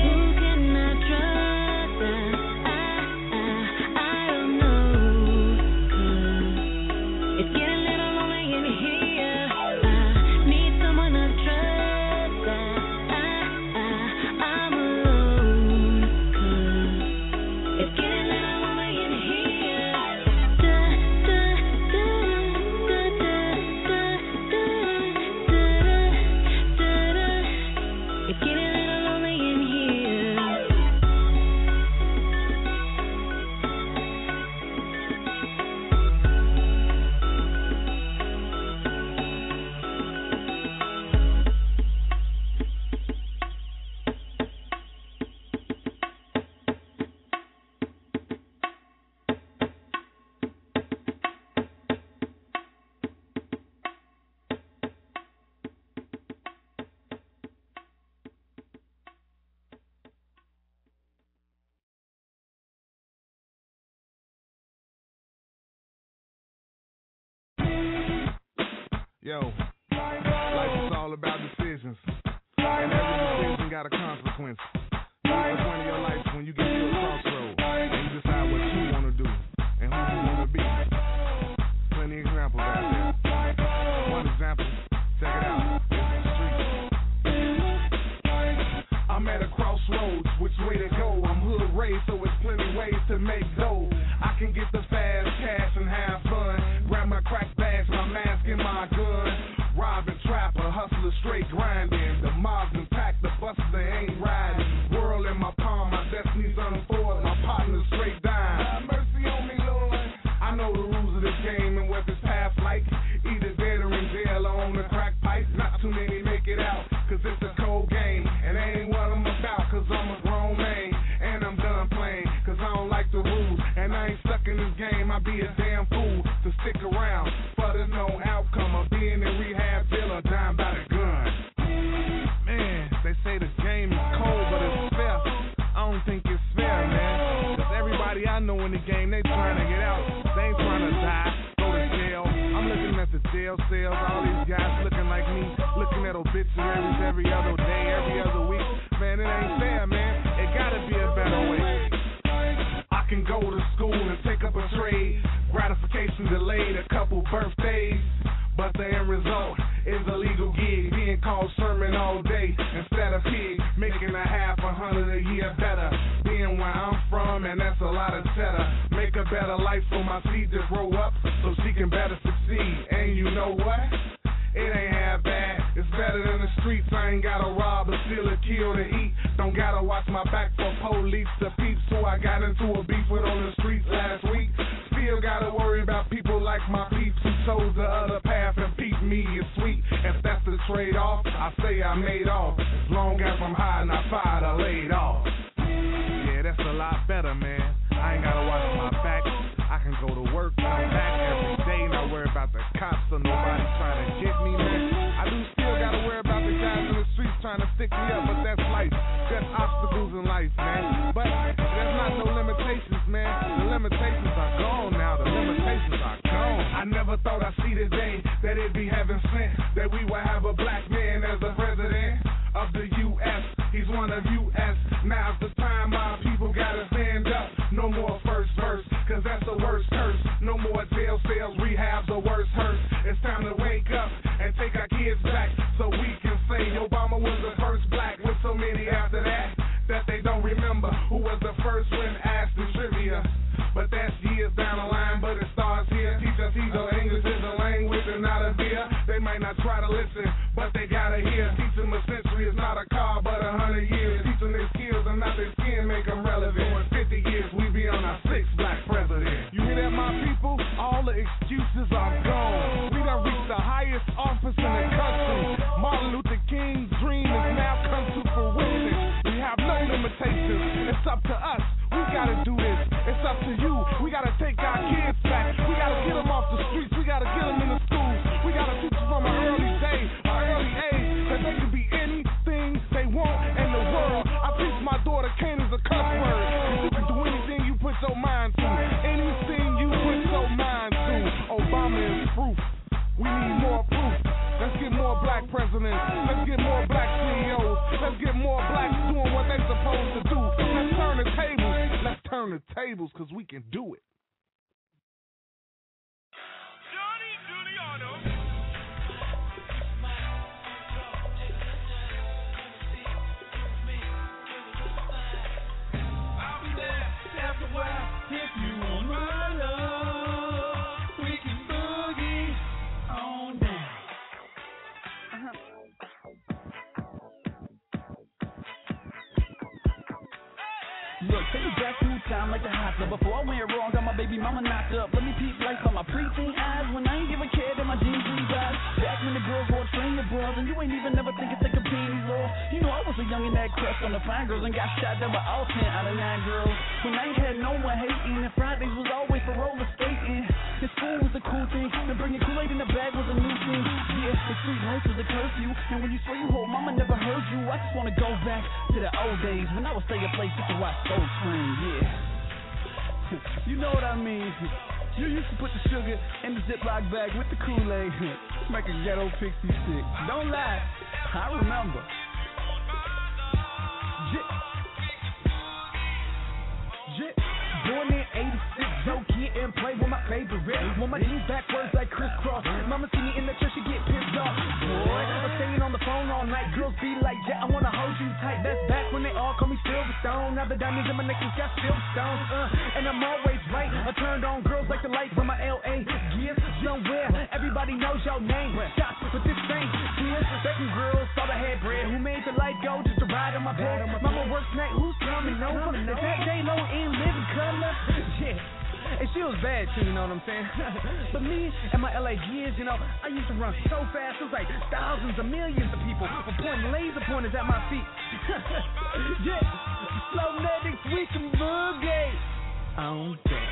Yo, life is all about decisions, and every decision got a consequence. This is one of your life when you get to a crossroad and you decide what you want to do and who you want to be. Plenty of examples out there. One example, check it out, it's the streets. I'm at a crossroads, which way to go? I'm hood raised, so it's plenty ways to make dough. I can get the fast cash and have fun, grab my crack bags, my mask and my gun. Robbing, trapper, hustler, straight grinding. The mob's intact, the buses they ain't riding. World in my palm, my destiny's unfolded. My partner's straight dying. Have mercy on me, Lord. I know the rules of this game and what this path's like. Either dead or in jail or on the crack pipe. Not too many make it out, cause it's a cold game. And that ain't what I'm about, cause I'm a grown man. And I'm done playing, cause I don't like the rules. And I ain't stuck in this game, I'd be a damn fool to stick around. But there's no outcome of being in rehab till or dying by the gun. Man, they say the game is cold, but it's fair. I don't think it's fair, man. Cause everybody I know in the game, they trying to get out. They ain't trying to die, go to jail. I'm looking at the jail cells, all these guys looking like me, looking at obituaries every other day, every other week. Man, it ain't fair, man. It gotta be a better way. I can go to school and take up a trade. Gratification delayed, a couple birthdays. But the end result is a legal gig, being called sermon all day instead of pig, making a half a hundred a year better. Being where I'm from, and that's a lot of cheddar. Make a better life for my seed to grow up so she can better succeed. And you know what? It ain't half bad. It's better than the streets. I I ain't gotta rob or steal or kill to eat. Don't gotta watch my back for police to peep. So I got into a beef with on the streets last week. Still gotta worry about people like my peeps who chose the other path and peep me is sweet. If that's the trade-off, I say I made off. As long as I'm high and I fired, I laid off. Yeah, that's a lot better, man. I ain't gotta watch my back. I can go to work, come back every day, not worry about the cops or nobody trying to get me, man. I do still gotta worry about the guys in the streets trying to stick me up, but that's life. There's obstacles in life, man. But there's not no limitations, man. The limitations are gone now. The limitations are gone. I never thought I'd see the day that it'd be heaven sent, that we would have a black man as the president of the U S He's one of U S Now's the time my people gotta stand up. No more first verse, cause that's the worst curse. No more jail cells, rehabs, or worse hurts. It's time to wake up and take our kids back so we can say Obama was the first black, with so many after that that they don't remember who was the first when asked in trivia. But that's years down the line, but it starts here. Teach us Hebrew, English is a language and not a beer. They might not try to listen, but they gotta hear. Teach them a century is not a car, but a hundred years. Teach them their skills and not their skin, make them relevant. In fifty years, we be on our sixth black president. You hear that, my people? All the excuses are gone. We done reached the highest office in the country. Martin Luther King's dream is now come to fruition. We have no limitations. It's up to us. We gotta do this. It's up to you. We gotta take our kids back. We gotta get them off the streets. We gotta get them in the schools. We gotta teach them from an early day, an early age, that they can be anything they want in the world. I teach my daughter Kane is a cuss word. You can do anything you put your mind to. Anything you put your mind to. Obama is proof. We need more proof. Let's get more black presidents. Let's get more black C E Os. Let's get more blacks doing what they're supposed to do. Let's turn the tables. Let's turn the tables because we can do it. Johnny Giuliano. I'll be there after a while if you want my love. We can boogie on down. Look, take me back to time like the hot tub. Before I went wrong, got my baby mama knocked up. Let me peep lights on my preteen eyes when I ain't give a care that my jeans revised. Back when the girls wore train your bras and you ain't even never think to take a panties off. You know I was a young in that crush on the fine girls and got shot down by all ten out of nine girls. When I ain't had no one hating and Fridays was always for roller skating. And school was a cool thing, and bringing Kool-Aid in the bag was a new thing. Yeah, the street life was a curfew, and when you swear you hold, mama never heard you. I just wanna go back to the old days when I would stay a place just to watch Soul Train. Yeah, you know what I mean. You used to put the sugar in the Ziploc bag with the Kool-Aid, make a ghetto pixie stick. Don't lie, I remember. Jit, jit, born in eighty-six, Joe Kid and play with my favorite. Want my jeans backwards like crisscross. Mama see me in the church, she get pissed off. Boy, I'm staying on the phone all night. Girls be like, yeah, I wanna hold you tight. That's back when they all call me Silverstone. Now the diamonds in my necklace got silver stones. Uh, and I'm always right. I turned on girls like the light from my L A gears. Somewhere, everybody knows your name. Shots with this thing. Tears, second girls thought I had bread. Who made the light go just to ride on my bed? Mama works night, who's coming over? Is that J-Lo in living color? Yeah. And she was bad too, you know what I'm saying? But me and my L A gears, you know, I used to run so fast, it was like thousands of millions of people were pointing laser pointers at my feet. Yeah, slow medics, we can boogie on deck.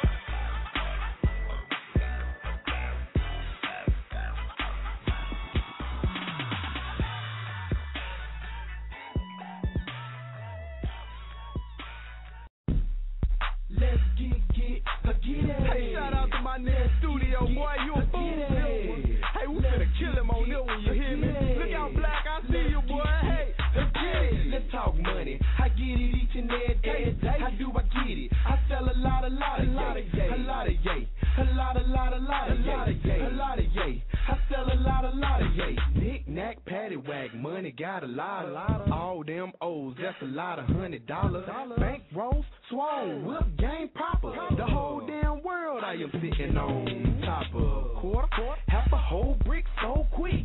Let's get, get, get it. Hey, shout out to my nigga Studio, boy, you a fool. Hey, we finna kill him on this one, you hear me? Look out, Black, I see you, boy. Hey, let's get it. Let's talk money. I get it each and every day. How do I get it? I sell a lot, a lot of yay. A lot of yay. A lot, a lot, a lot of yay. A lot of yay. I sell a lot, a lot of yay. Knick, knack, patty whack, money got a lot of. All them O's, that's a lot of hundred dollars. Bank rolls, swole, whip game proper. The whole damn world I am sitting on top of. Quarter, half a whole brick so quick.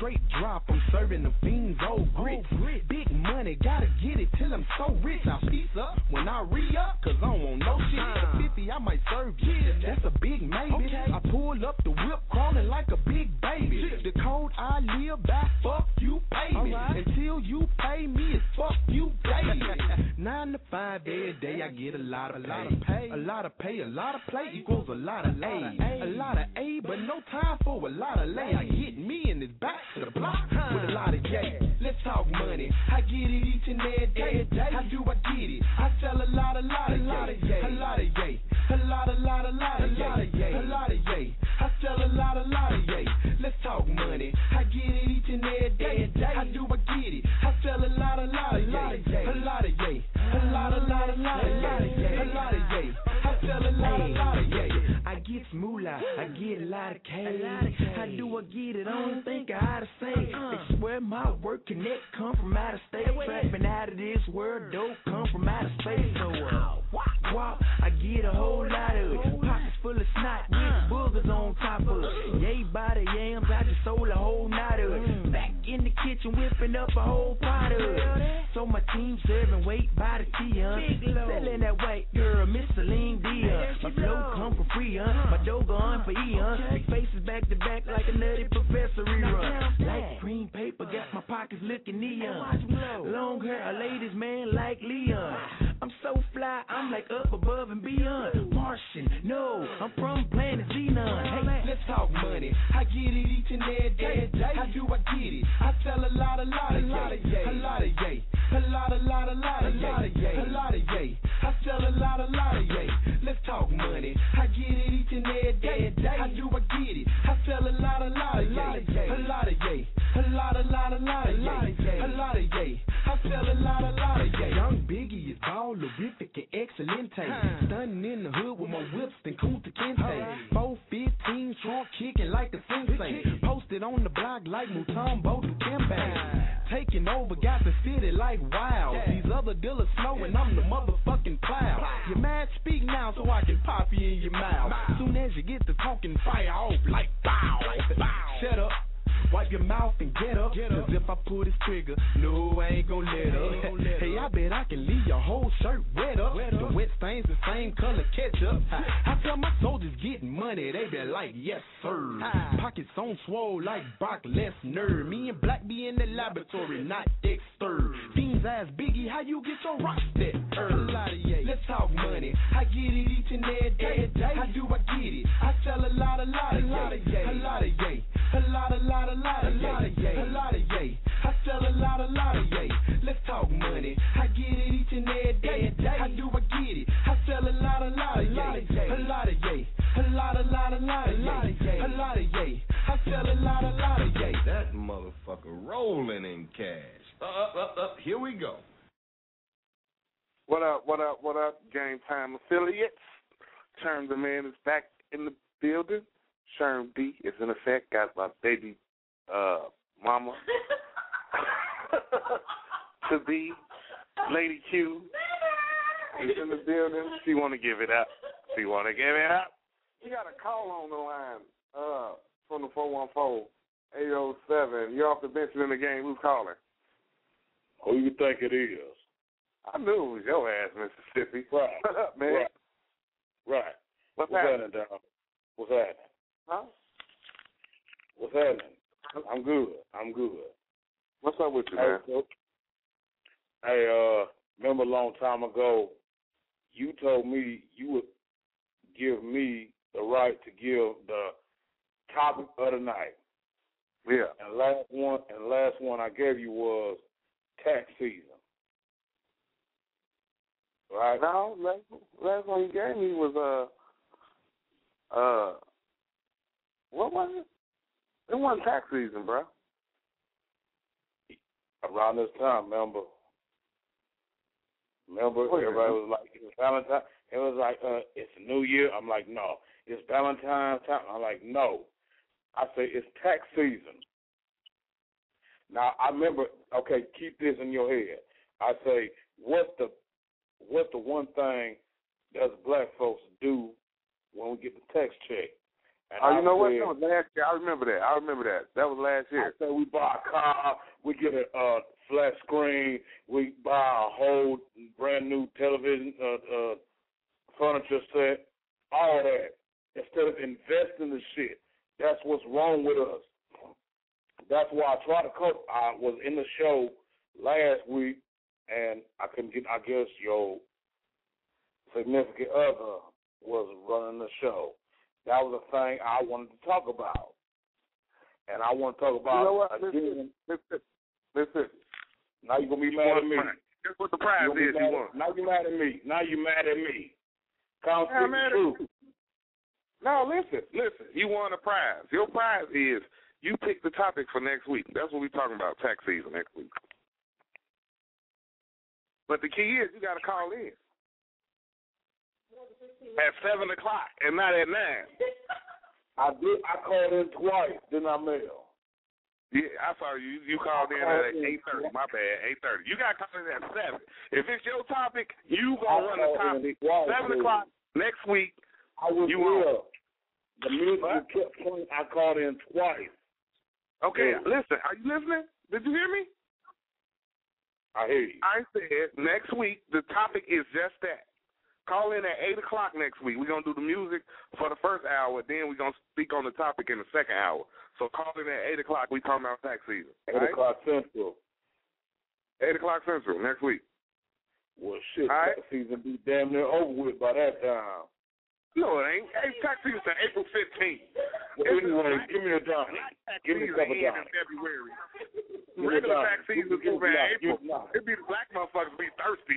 straight drop, I'm serving the fiends old grits. Big money, gotta get it till I'm so rich. I'll piece up when I re-up, cause I don't want no shit. The fifty, I might serve you, that's a big maybe. I pull up the whip, crawling like a big baby. The code I live by, fuck you, pay me. Until you pay me, it's fuck you, baby. Nine to five every day, I get a lot of pay. A lot of pay, a lot of play equals a lot of A. A lot of A, but no time for a lot of lay. I get me in this back to the block with a lot of yay. Let's talk money. I get it each and every day. How do I get it? I sell a lot, a lot of yay. A lot of yay. A lot, a lot, a lot of yay. A lot of yay. I sell a lot, a lot of yay. Let's talk money. I get it each and every day. How do I get it? I sell a lot, a lot of yay. A lot of yay. A lot, a lot, a lot of yay. A lot of yay. I sell a lot, a lot of yay. I get moolah, I get a lot of cash. How do I get it? I don't think I ought to say it. They swear my work connect come from out of state. Trapping out of this world, dope come from out of space. So uh, wow, I get a whole lot of it. Pockets full of snot with boogers on top of it. Yay by the yams, I just sold a whole knot of it. Back in the kitchen whipping up a whole pot of it. So my team serving weight by the T-Hun. Selling that white girl, Miss Celine Dion. My flow come for free, huh? My dough gone for Eon. Big faces back to back like a nutty professor rerun. Like green paper, got my pockets looking neon. Long hair, ladies, man, like Leon. I'm so fly, I'm like up above and beyond. Martian, no, I'm from planet Xenon. Hey, let's talk money. I get it each and every day. How do I get it? I sell a lot, a lot of yay. A lot of yay. A lot, a lot, a lot of yay. A lot of yay. I sell a lot, a lot of yay. Let's talk money. I get it each and every day. How do I get it? I sell a lot, a lot of yay. A lot of yay. A lot, a lot, a lot of yay. A lot of yay. I sell a lot, a lot of yay. Young Biggie is ballerific and excelente. Stunning in the hood with my whips and Kunta Kinte. four fifteen, trunk kicking like a sensei. Posted on the block like Mutombo Dikembe. Taking over, got the city like wow. These other dealers slow and I'm the motherfucking plow. You mad? Speak now so I can pop you in your mouth. Soon as you get to talking, fire off like bow. Shut up. Wipe your mouth and get up, cause if I pull this trigger, no, I ain't gon' let up. Hey, I bet I can leave your whole shirt wet up. The wet stains the same color ketchup. I tell my soldiers getting money, they be like, yes, sir. Pockets on swole like Brock Lesnar. Me and Black be in the laboratory, not Dexter. Fiends ass Biggie, how you get your rocks that herb? Let's talk money. I get it each and every day. How do I get it? I sell a lot, a lot of yay. A lot of yay. A lot, a lot, a lot of yay. A lot of yay. I sell a lot, a lot of yay. Let's talk money. I get it each and every day. How do I get it? I sell a lot, a lot of yay. A lot of yay. A lot, a lot, a lot of yay. A lot of yay. I sell a lot, a lot of yay. That motherfucker rolling in cash. Up, up, up. Here we go. What up, what up, what up, Game Time affiliates? Sherm the Man is back in the building. Sherm D is in effect. Got my baby uh, mama to be, Lady Q, is in the building. She want to give it up. She want to give it up. We got a call on the line uh, from the four one four, eight oh seven. You're off the bench in the game. Who's calling? Who you think it is? I knew it was your ass, Mississippi. Right. What up, man? Right. Right. What's, What's happening? happening, Dom? What's happening? Huh? What's happening? I'm good. I'm good. What's up with you, hey, man? So, hey, uh, remember a long time ago, you told me you would give me the right to give the topic of the night. Yeah. And last one, and the last one I gave you was tax season. Right? No, last, last one you gave me was uh uh what was it? It wasn't tax season, bro. Around this time, remember? Remember, What everybody was like, it's Valentine. It was like, uh, it's a new year. I'm like, no. It's Valentine's time. I'm like, no. I say, it's tax season. Now, I remember, okay, keep this in your head. I say, what's the what's the one thing that black folks do when we get the tax check? And oh, I you know what? said, That was last year. I remember that. I remember that. That was last year. I said we buy a car, we get a uh, flat screen, we buy a whole brand new television, uh, uh, furniture set, all that. Instead of investing the shit. That's what's wrong with us. That's why I tried to cope. I was in the show last week, and I couldn't get, I guess, your significant other was running the show. That was a thing I wanted to talk about. And I want to talk about, you know what? again. Listen, listen. Now you're going to be mad at me. Guess what the prize is you want. Now you're mad at me. Now you're mad at me. Count I'm the mad truth. at you. No, listen, listen. You won a prize. Your prize is you pick the topic for next week. That's what we're talking about, tax season next week. But the key is you got to call in at seven o'clock and not at nine. I did. I called in twice. Didn't I, Mel? Yeah, I saw you. You called in at eight thirty. My bad, eight thirty. You got to call in at seven. If it's your topic, you gonna run the topic. Seven o'clock next week. I was you here. On. The music kept playing. I called in twice. Okay, yeah. Listen. Are you listening? Did you hear me? I hear you. I said next week the topic is just that. Call in at eight o'clock next week. We're going to do the music for the first hour, then we're going to speak on the topic in the second hour. So call in at eight o'clock. We're talking about tax season. eight right? o'clock Central. eight o'clock Central next week. Well, shit, all tax right? season be damn near over with by that time. No, it ain't. Hey, tax season is April fifteenth. Well, anyway, give me a dime. Give me a couple in dimes. February. Regular tax season is over in April. It be the black motherfuckers be thirsty.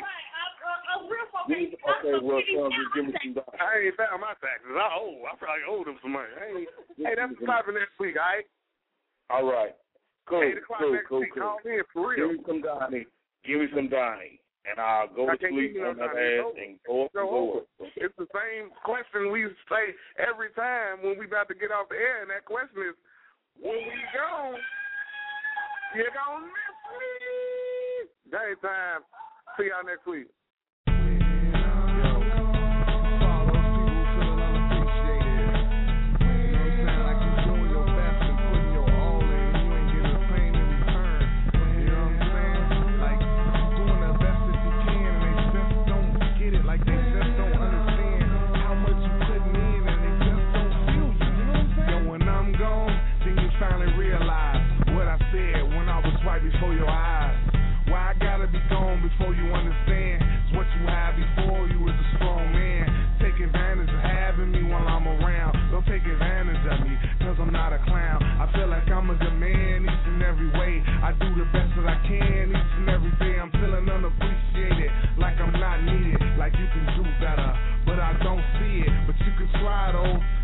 Okay, well, son, just give me some dimes. I ain't found my taxes. I owe. I probably owe them some money. Hey, hey that's the topic next week, all right? All right. Cool, eight o'clock cool, next cool, week. cool. Call in for real. Give me some Donnie. Give me some Donnie. And I'll go I to sleep on that ass and go up and go up. It's the same question we say every time when we about to get off the air, and that question is, when we go, you're going to miss me. Daytime. See y'all next week. Before your eyes, why I gotta be gone before you understand? It's what you had before you was a strong man. Take advantage of having me while I'm around. Don't take advantage of me, cause I'm not a clown. I feel like I'm a good man each and every way. I do the best that I can each and every day. I'm feeling unappreciated, like I'm not needed, like you can do better, but I don't see it. But you can try though.